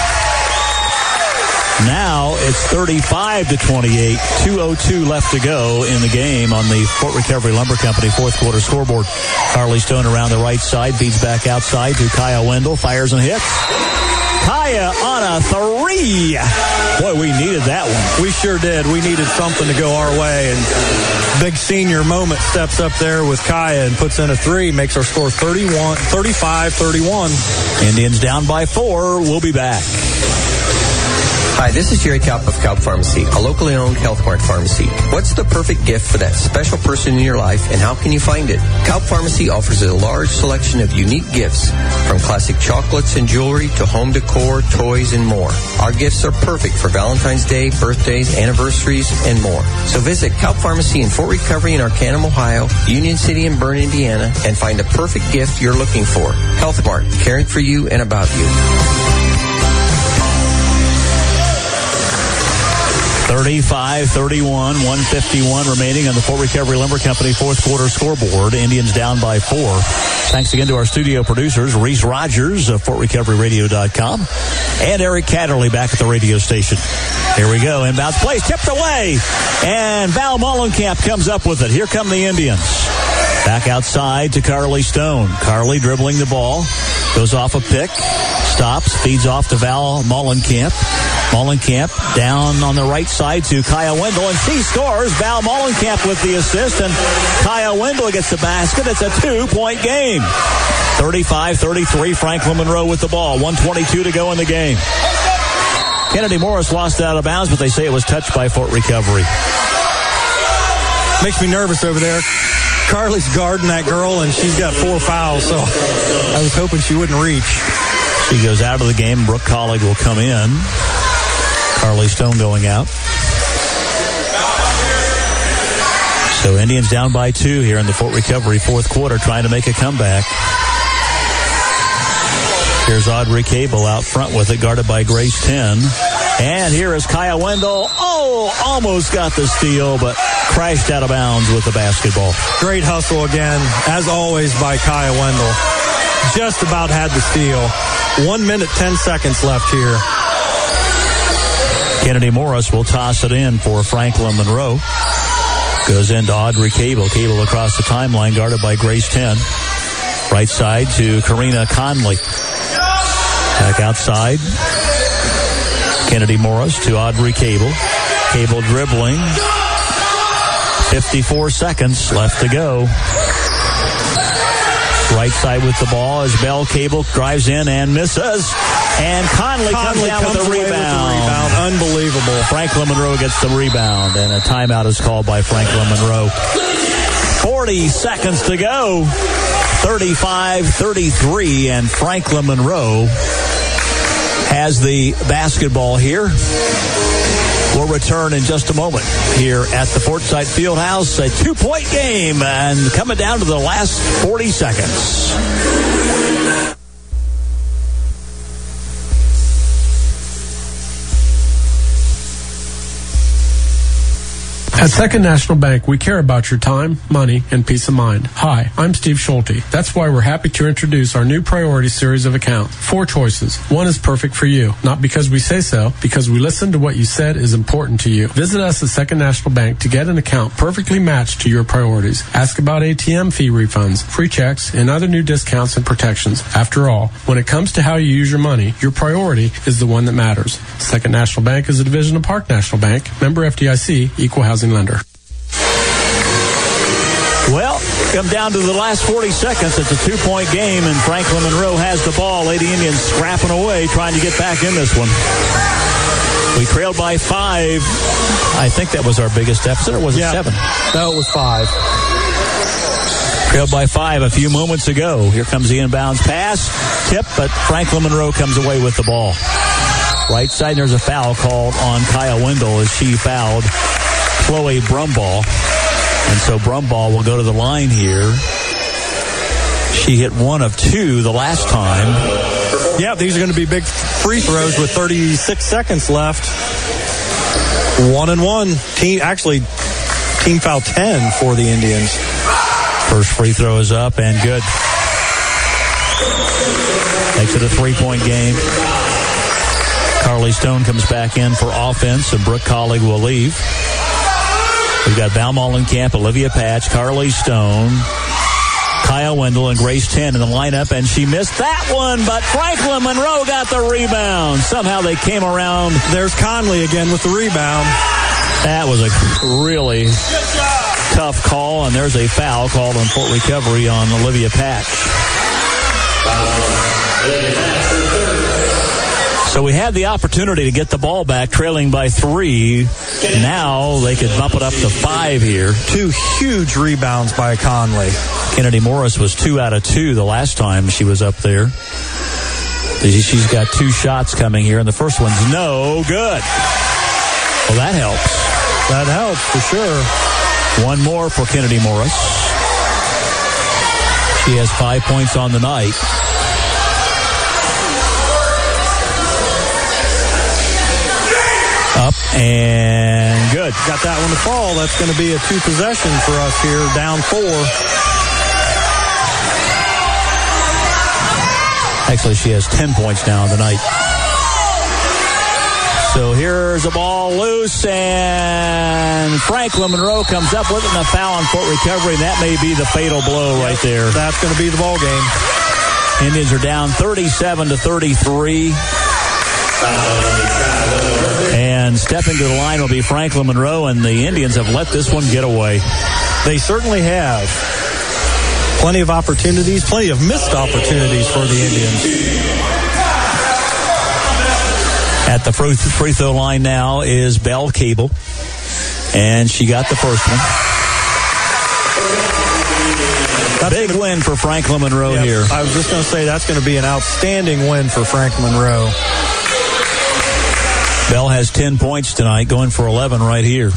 Now it's thirty-five to twenty-eight. two oh two left to go in the game on the Fort Recovery Lumber Company fourth quarter scoreboard. Carly Stone around the right side, feeds back outside to Kaya Wendell, fires and hits. Kaya on a three. Boy, we needed that one. We sure did. We needed something to go our way. And big senior moment steps up there with Kaya and puts in a three, makes our score thirty-one, thirty-five thirty-one. Indians down by four. We'll be back. Hi, this is Jerry Kaup of Kaup Pharmacy, a locally owned Health Mart pharmacy. What's the perfect gift for that special person in your life, and how can you find it? Kaup Pharmacy offers a large selection of unique gifts, from classic chocolates and jewelry to home decor, toys, and more. Our gifts are perfect for Valentine's Day, birthdays, anniversaries, and more. So visit Kaup Pharmacy in Fort Recovery in Arcanum, Ohio, Union City and Bern, Indiana, and find the perfect gift you're looking for. Health Mart, caring for you and about you. thirty-five thirty-one, one fifty-one remaining on the Fort Recovery Lumber Company fourth quarter scoreboard. Indians down by four. Thanks again to our studio producers, Reese Rogers of Fort Recovery Radio dot com and Eric Catterley back at the radio station. Here we go. Inbounds play, tipped away. And Val Mollenkamp comes up with it. Here come the Indians. Back outside to Carly Stone. Carly dribbling the ball. Goes off a pick. Stops. Feeds off to Val Mollenkamp. Mollenkamp down on the right side to Kaya Wendell, and she scores. Val Mollenkamp with the assist, and Kaya Wendell gets the basket. It's a two-point game. thirty-five thirty-three, Franklin Monroe with the ball. one twenty-two to go in the game. Kennedy Morris lost it out of bounds, but they say it was touched by Fort Recovery. Makes me nervous over there. Carly's guarding that girl, and she's got four fouls, so I was hoping she wouldn't reach. She goes out of the game. Brooke Collig will come in. Carly Stone going out. So Indians down by two here in the Fort Recovery fourth quarter, trying to make a comeback. Here's Audrey Cable out front with it, guarded by Grace Ten. And here is Kaya Wendell. Oh, almost got the steal, but crashed out of bounds with the basketball. Great hustle again, as always, by Kaya Wendell. Just about had the steal. One minute, ten seconds left here. Kennedy Morris will toss it in for Franklin Monroe. Goes into Audrey Cable. Cable across the timeline, guarded by Grace Ten. Right side to Karina Conley. Back outside. Kennedy Morris to Audrey Cable. Cable dribbling. fifty-four seconds left to go. Right side with the ball as Bell Cable drives in and misses. And Conley, Conley comes down comes with, a rebound. with the rebound. Unbelievable. Franklin Monroe gets the rebound, and a timeout is called by Franklin Monroe. forty seconds to go. thirty-five thirty-three, and Franklin Monroe has the basketball here. We'll return in just a moment here at the Fortside Fieldhouse. A two-point game and coming down to the last forty seconds. At Second National Bank, we care about your time, money, and peace of mind. Hi, I'm Steve Schulte. That's why we're happy to introduce our new priority series of accounts. Four choices. One is perfect for you. Not because we say so, because we listen to what you said is important to you. Visit us at Second National Bank to get an account perfectly matched to your priorities. Ask about A T M fee refunds, free checks, and other new discounts and protections. After all, when it comes to how you use your money, your priority is the one that matters. Second National Bank is a division of Park National Bank, member F D I C, equal housing lender. Well, come down to the last forty seconds. It's a two-point game, and Franklin Monroe has the ball. Lady Indians scrapping away, trying to get back in this one. We trailed by five. I think that was our biggest deficit, or was it yeah. seven? No, it was five. Trailed by five a few moments ago. Here comes the inbounds pass. Tip, but Franklin Monroe comes away with the ball. Right side, there's a foul called on Kaya Wendell as she fouled Chloe Brumball. And so Brumball will go to the line here. She hit one of two the last time. Yeah, these are going to be big free throws with thirty-six seconds left. One and one. Team, actually, team foul ten for the Indians. First free throw is up and good. Makes it a three-point game. Carly Stone comes back in for offense, and Brooke Collig will leave. We've got Val Mollenkamp, Olivia Patch, Carly Stone, Kaya Wendell, and Grace Ten in the lineup, and she missed that one, but Franklin Monroe got the rebound. Somehow they came around. There's Conley again with the rebound. That was a really tough call, and there's a foul called on Fort Recovery on Olivia Patch. So we had the opportunity to get the ball back, trailing by three. Now they could bump it up to five here. Two huge rebounds by Conley. Kennedy Morris was two out of two the last time she was up there. She's got two shots coming here, and the first one's no good. Well, that helps. That helps for sure. One more for Kennedy Morris. She has five points on the night. Up and good. Got that one to fall. That's going to be a two possession for us here, down four. Actually, she has ten points now on the night. So here's a ball loose, and Franklin Monroe comes up with it, and a foul on Fort Recovery, and that may be the fatal blow right there. That's going to be the ball game. Indians are down thirty-seven to thirty-three. And stepping to the line will be Franklin Monroe, and the Indians have let this one get away. They certainly have. Plenty of opportunities, plenty of missed opportunities for the Indians. At the free throw line now is Belle Cable, and she got the first one. A big win for Franklin Monroe yep, here. I was just going to say that's going to be an outstanding win for Franklin Monroe. Bell has ten points tonight, going for eleven right here.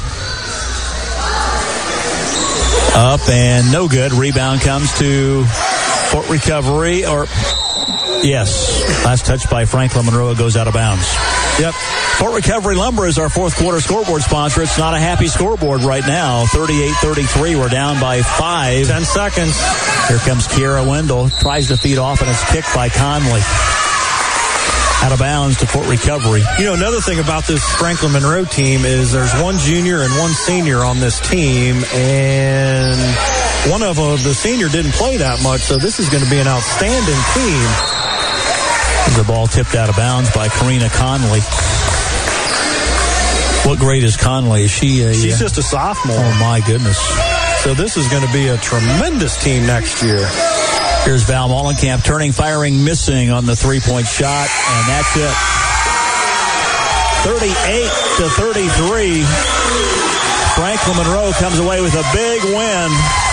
Up and no good. Rebound comes to Fort Recovery, or yes, last touch by Franklin Monroe. It goes out of bounds. Yep. Fort Recovery Lumber is our fourth quarter scoreboard sponsor. It's not a happy scoreboard right now. thirty-eight thirty-three. We're down by five. Ten seconds. Here comes Kiara Wendell. Tries to feed off, and it's kicked by Conley. Out of bounds to Fort Recovery. You know, another thing about this Franklin Monroe team is there's one junior and one senior on this team, and one of them, the senior, didn't play that much, so this is going to be an outstanding team. The ball tipped out of bounds by Karina Conley. What grade is Conley? Is she a... She's just a sophomore. Oh, my goodness. So this is going to be a tremendous team next year. Here's Val Mollenkamp turning, firing, missing on the three-point shot, and that's it. thirty-eight to thirty-three. Franklin Monroe comes away with a big win.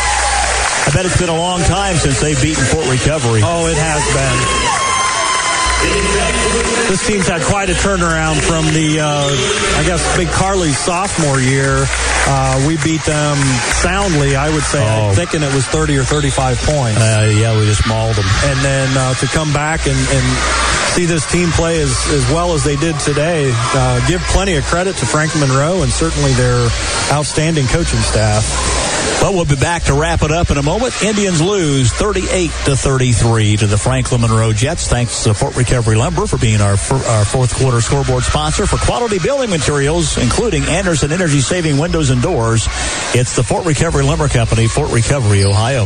I bet it's been a long time since they've beaten Fort Recovery. Oh, it has been. This team's had quite a turnaround from the, uh, I guess, Big Carly's sophomore year. Uh, we beat them soundly, I would say. Oh. I'm thinking it was thirty or thirty-five points. Uh, yeah, we just mauled them. And then uh, to come back and, and see this team play as, as well as they did today, uh, give plenty of credit to Franklin Monroe and certainly their outstanding coaching staff. But we'll be back to wrap it up in a moment. Indians lose thirty-eight to thirty-three to the Franklin Monroe Jets. Thanks to Fort Recovery Lumber for being our, our fourth quarter scoreboard sponsor. For quality building materials, including Anderson Energy Saving Windows and Doors, it's the Fort Recovery Lumber Company, Fort Recovery, Ohio.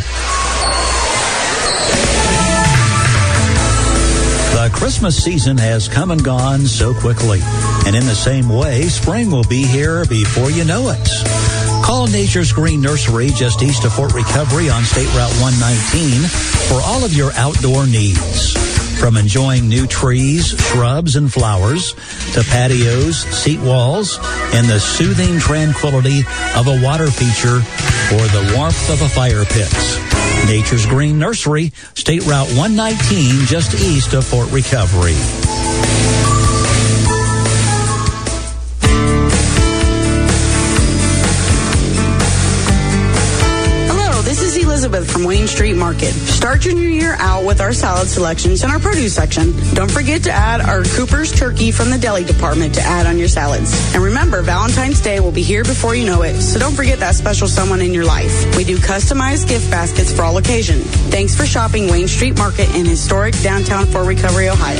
The Christmas season has come and gone so quickly. And in the same way, spring will be here before you know it. Call Nature's Green Nursery just east of Fort Recovery on State Route one nineteen for all of your outdoor needs. From enjoying new trees, shrubs, and flowers to patios, seat walls, and the soothing tranquility of a water feature or the warmth of a fire pit. Nature's Green Nursery, State Route one nineteen, just east of Fort Recovery. Elizabeth from Wayne Street Market. Start your new year out with our salad selections in our produce section. Don't forget to add our Cooper's turkey from the deli department to add on your salads. And remember, Valentine's Day will be here before you know it, so don't forget that special someone in your life. We do customized gift baskets for all occasions. Thanks for shopping Wayne Street Market in historic downtown Fort Recovery, Ohio.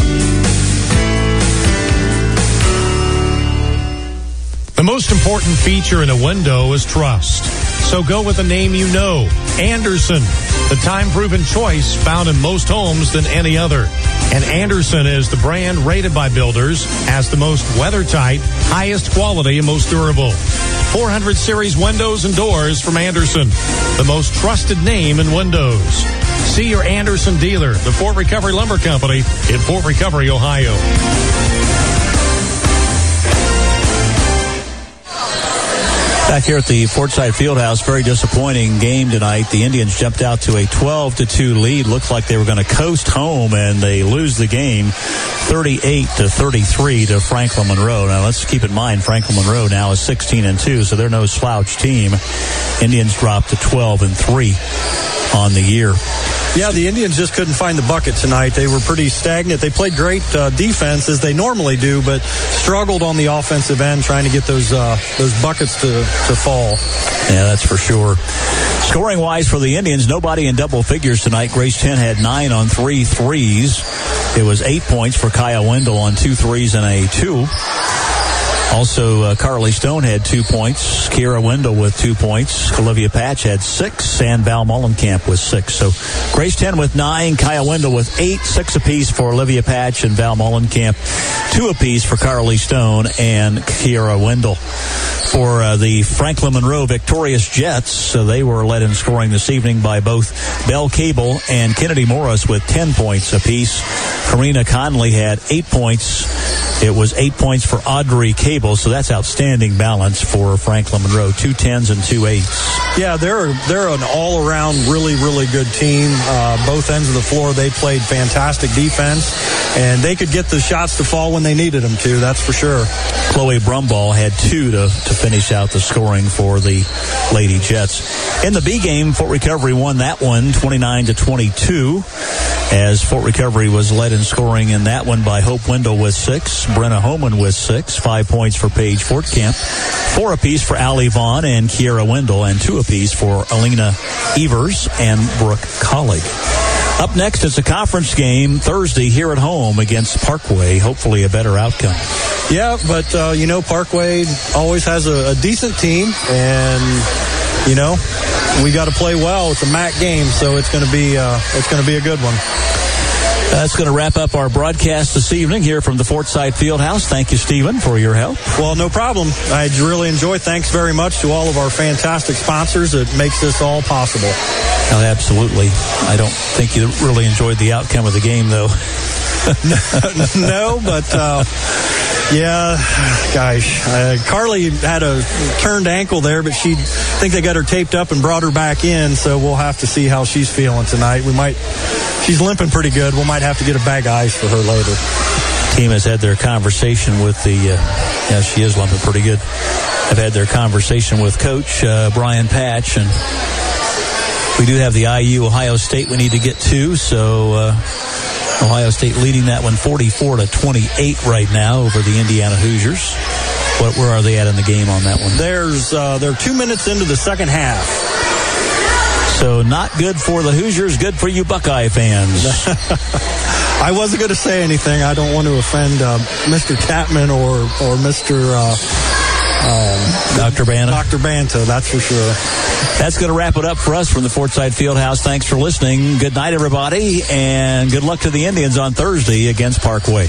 The most important feature in a window is trust. So go with a name you know, Anderson, the time-proven choice found in most homes than any other. And Anderson is the brand rated by builders as the most weather-tight, highest quality, and most durable. four hundred series windows and doors from Anderson, the most trusted name in windows. See your Anderson dealer, the Fort Recovery Lumber Company in Fort Recovery, Ohio. Back here at the Fortside Fieldhouse, very disappointing game tonight. The Indians jumped out to a twelve to two lead. Looked like they were going to coast home, and they lose the game thirty-eight to thirty-three to Franklin Monroe. Now, let's keep in mind, Franklin Monroe now is sixteen and two, so they're no slouch team. Indians dropped to twelve and three on the year. Yeah, the Indians just couldn't find the bucket tonight. They were pretty stagnant. They played great uh, defense, as they normally do, but struggled on the offensive end trying to get those uh, those buckets to, to fall. Yeah, that's for sure. Scoring-wise for the Indians, nobody in double figures tonight. Grace Ten had nine on three threes. It was eight points for Kaya Wendell on two threes and a two. Also, uh, Carly Stone had two points. Kiera Wendell with two points. Olivia Patch had six, and Val Mullenkamp with six. So, Grace Ten with nine, Kaya Wendell with eight, six apiece for Olivia Patch and Val Mullenkamp, two apiece for Carly Stone and Kiera Wendell. For uh, the Franklin Monroe victorious Jets, so they were led in scoring this evening by both Belle Cable and Kennedy Morris with ten points apiece. Karina Conley had eight points. It was eight points for Audrey Cable, so that's outstanding balance for Franklin Monroe. Two tens and two eights. Yeah, they're they're an all-around really, really good team. Uh, both ends of the floor, they played fantastic defense, and they could get the shots to fall when they needed them to, that's for sure. Chloe Brumball had two to, to finish out the scoring for the Lady Jets. In the B game, Fort Recovery won that one twenty-nine to twenty-two, as Fort Recovery was led in scoring in that one by Hope Wendell with six, Brenna Homan with six, five points for Paige Fortkamp, four apiece for Allie Vaughn and Kiera Wendell, and two apiece for Alina Evers and Brooke Collig. Up next, it's a conference game Thursday here at home against Parkway. Hopefully a better outcome. Yeah, but, uh, you know, Parkway always has a, a decent team, and, you know, we got to play well. It's a M A C game, so it's going to be uh, it's going to be a good one. That's going to wrap up our broadcast this evening here from the Fortside Fieldhouse. Thank you, Stephen, for your help. Well, no problem. I really enjoy. Thanks very much to all of our fantastic sponsors. It makes this all possible. Oh, absolutely. I don't think you really enjoyed the outcome of the game, though. No, but uh, yeah, gosh, uh, Carly had a turned ankle there, but she I think they got her taped up and brought her back in, so we'll have to see how she's feeling tonight. We might she's limping pretty good. We might have to get a bag of ice for her later. Team has had their conversation with the, uh, yeah, she is limping pretty good. Have had their conversation with Coach uh, Brian Patch, and we do have the I U Ohio State we need to get to, so uh, Ohio State leading that one forty-four to twenty-eight right now over the Indiana Hoosiers. What, where are they at in the game on that one? There's uh, they're two minutes into the second half. So not good for the Hoosiers, good for you Buckeye fans. I wasn't going to say anything. I don't want to offend uh, Mister Chapman or or Mister Uh, um, Doctor Banta. Doctor Banta, that's for sure. That's going to wrap it up for us from the Fortside Fieldhouse. Thanks for listening. Good night, everybody, and good luck to the Indians on Thursday against Parkway.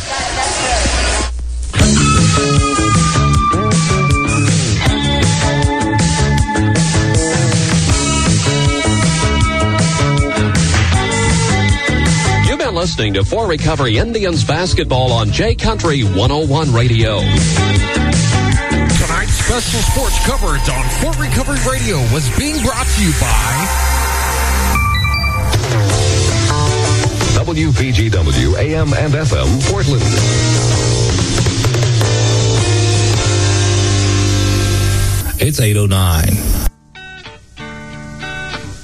You've been listening to For Recovery Indians basketball on J Country one oh one Radio. Tonight's special sports coverage on Fort Recovery Radio was being brought to you by W P G W A M and F M Portland. It's eight oh nine.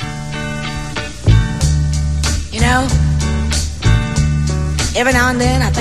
You know, every now and then I think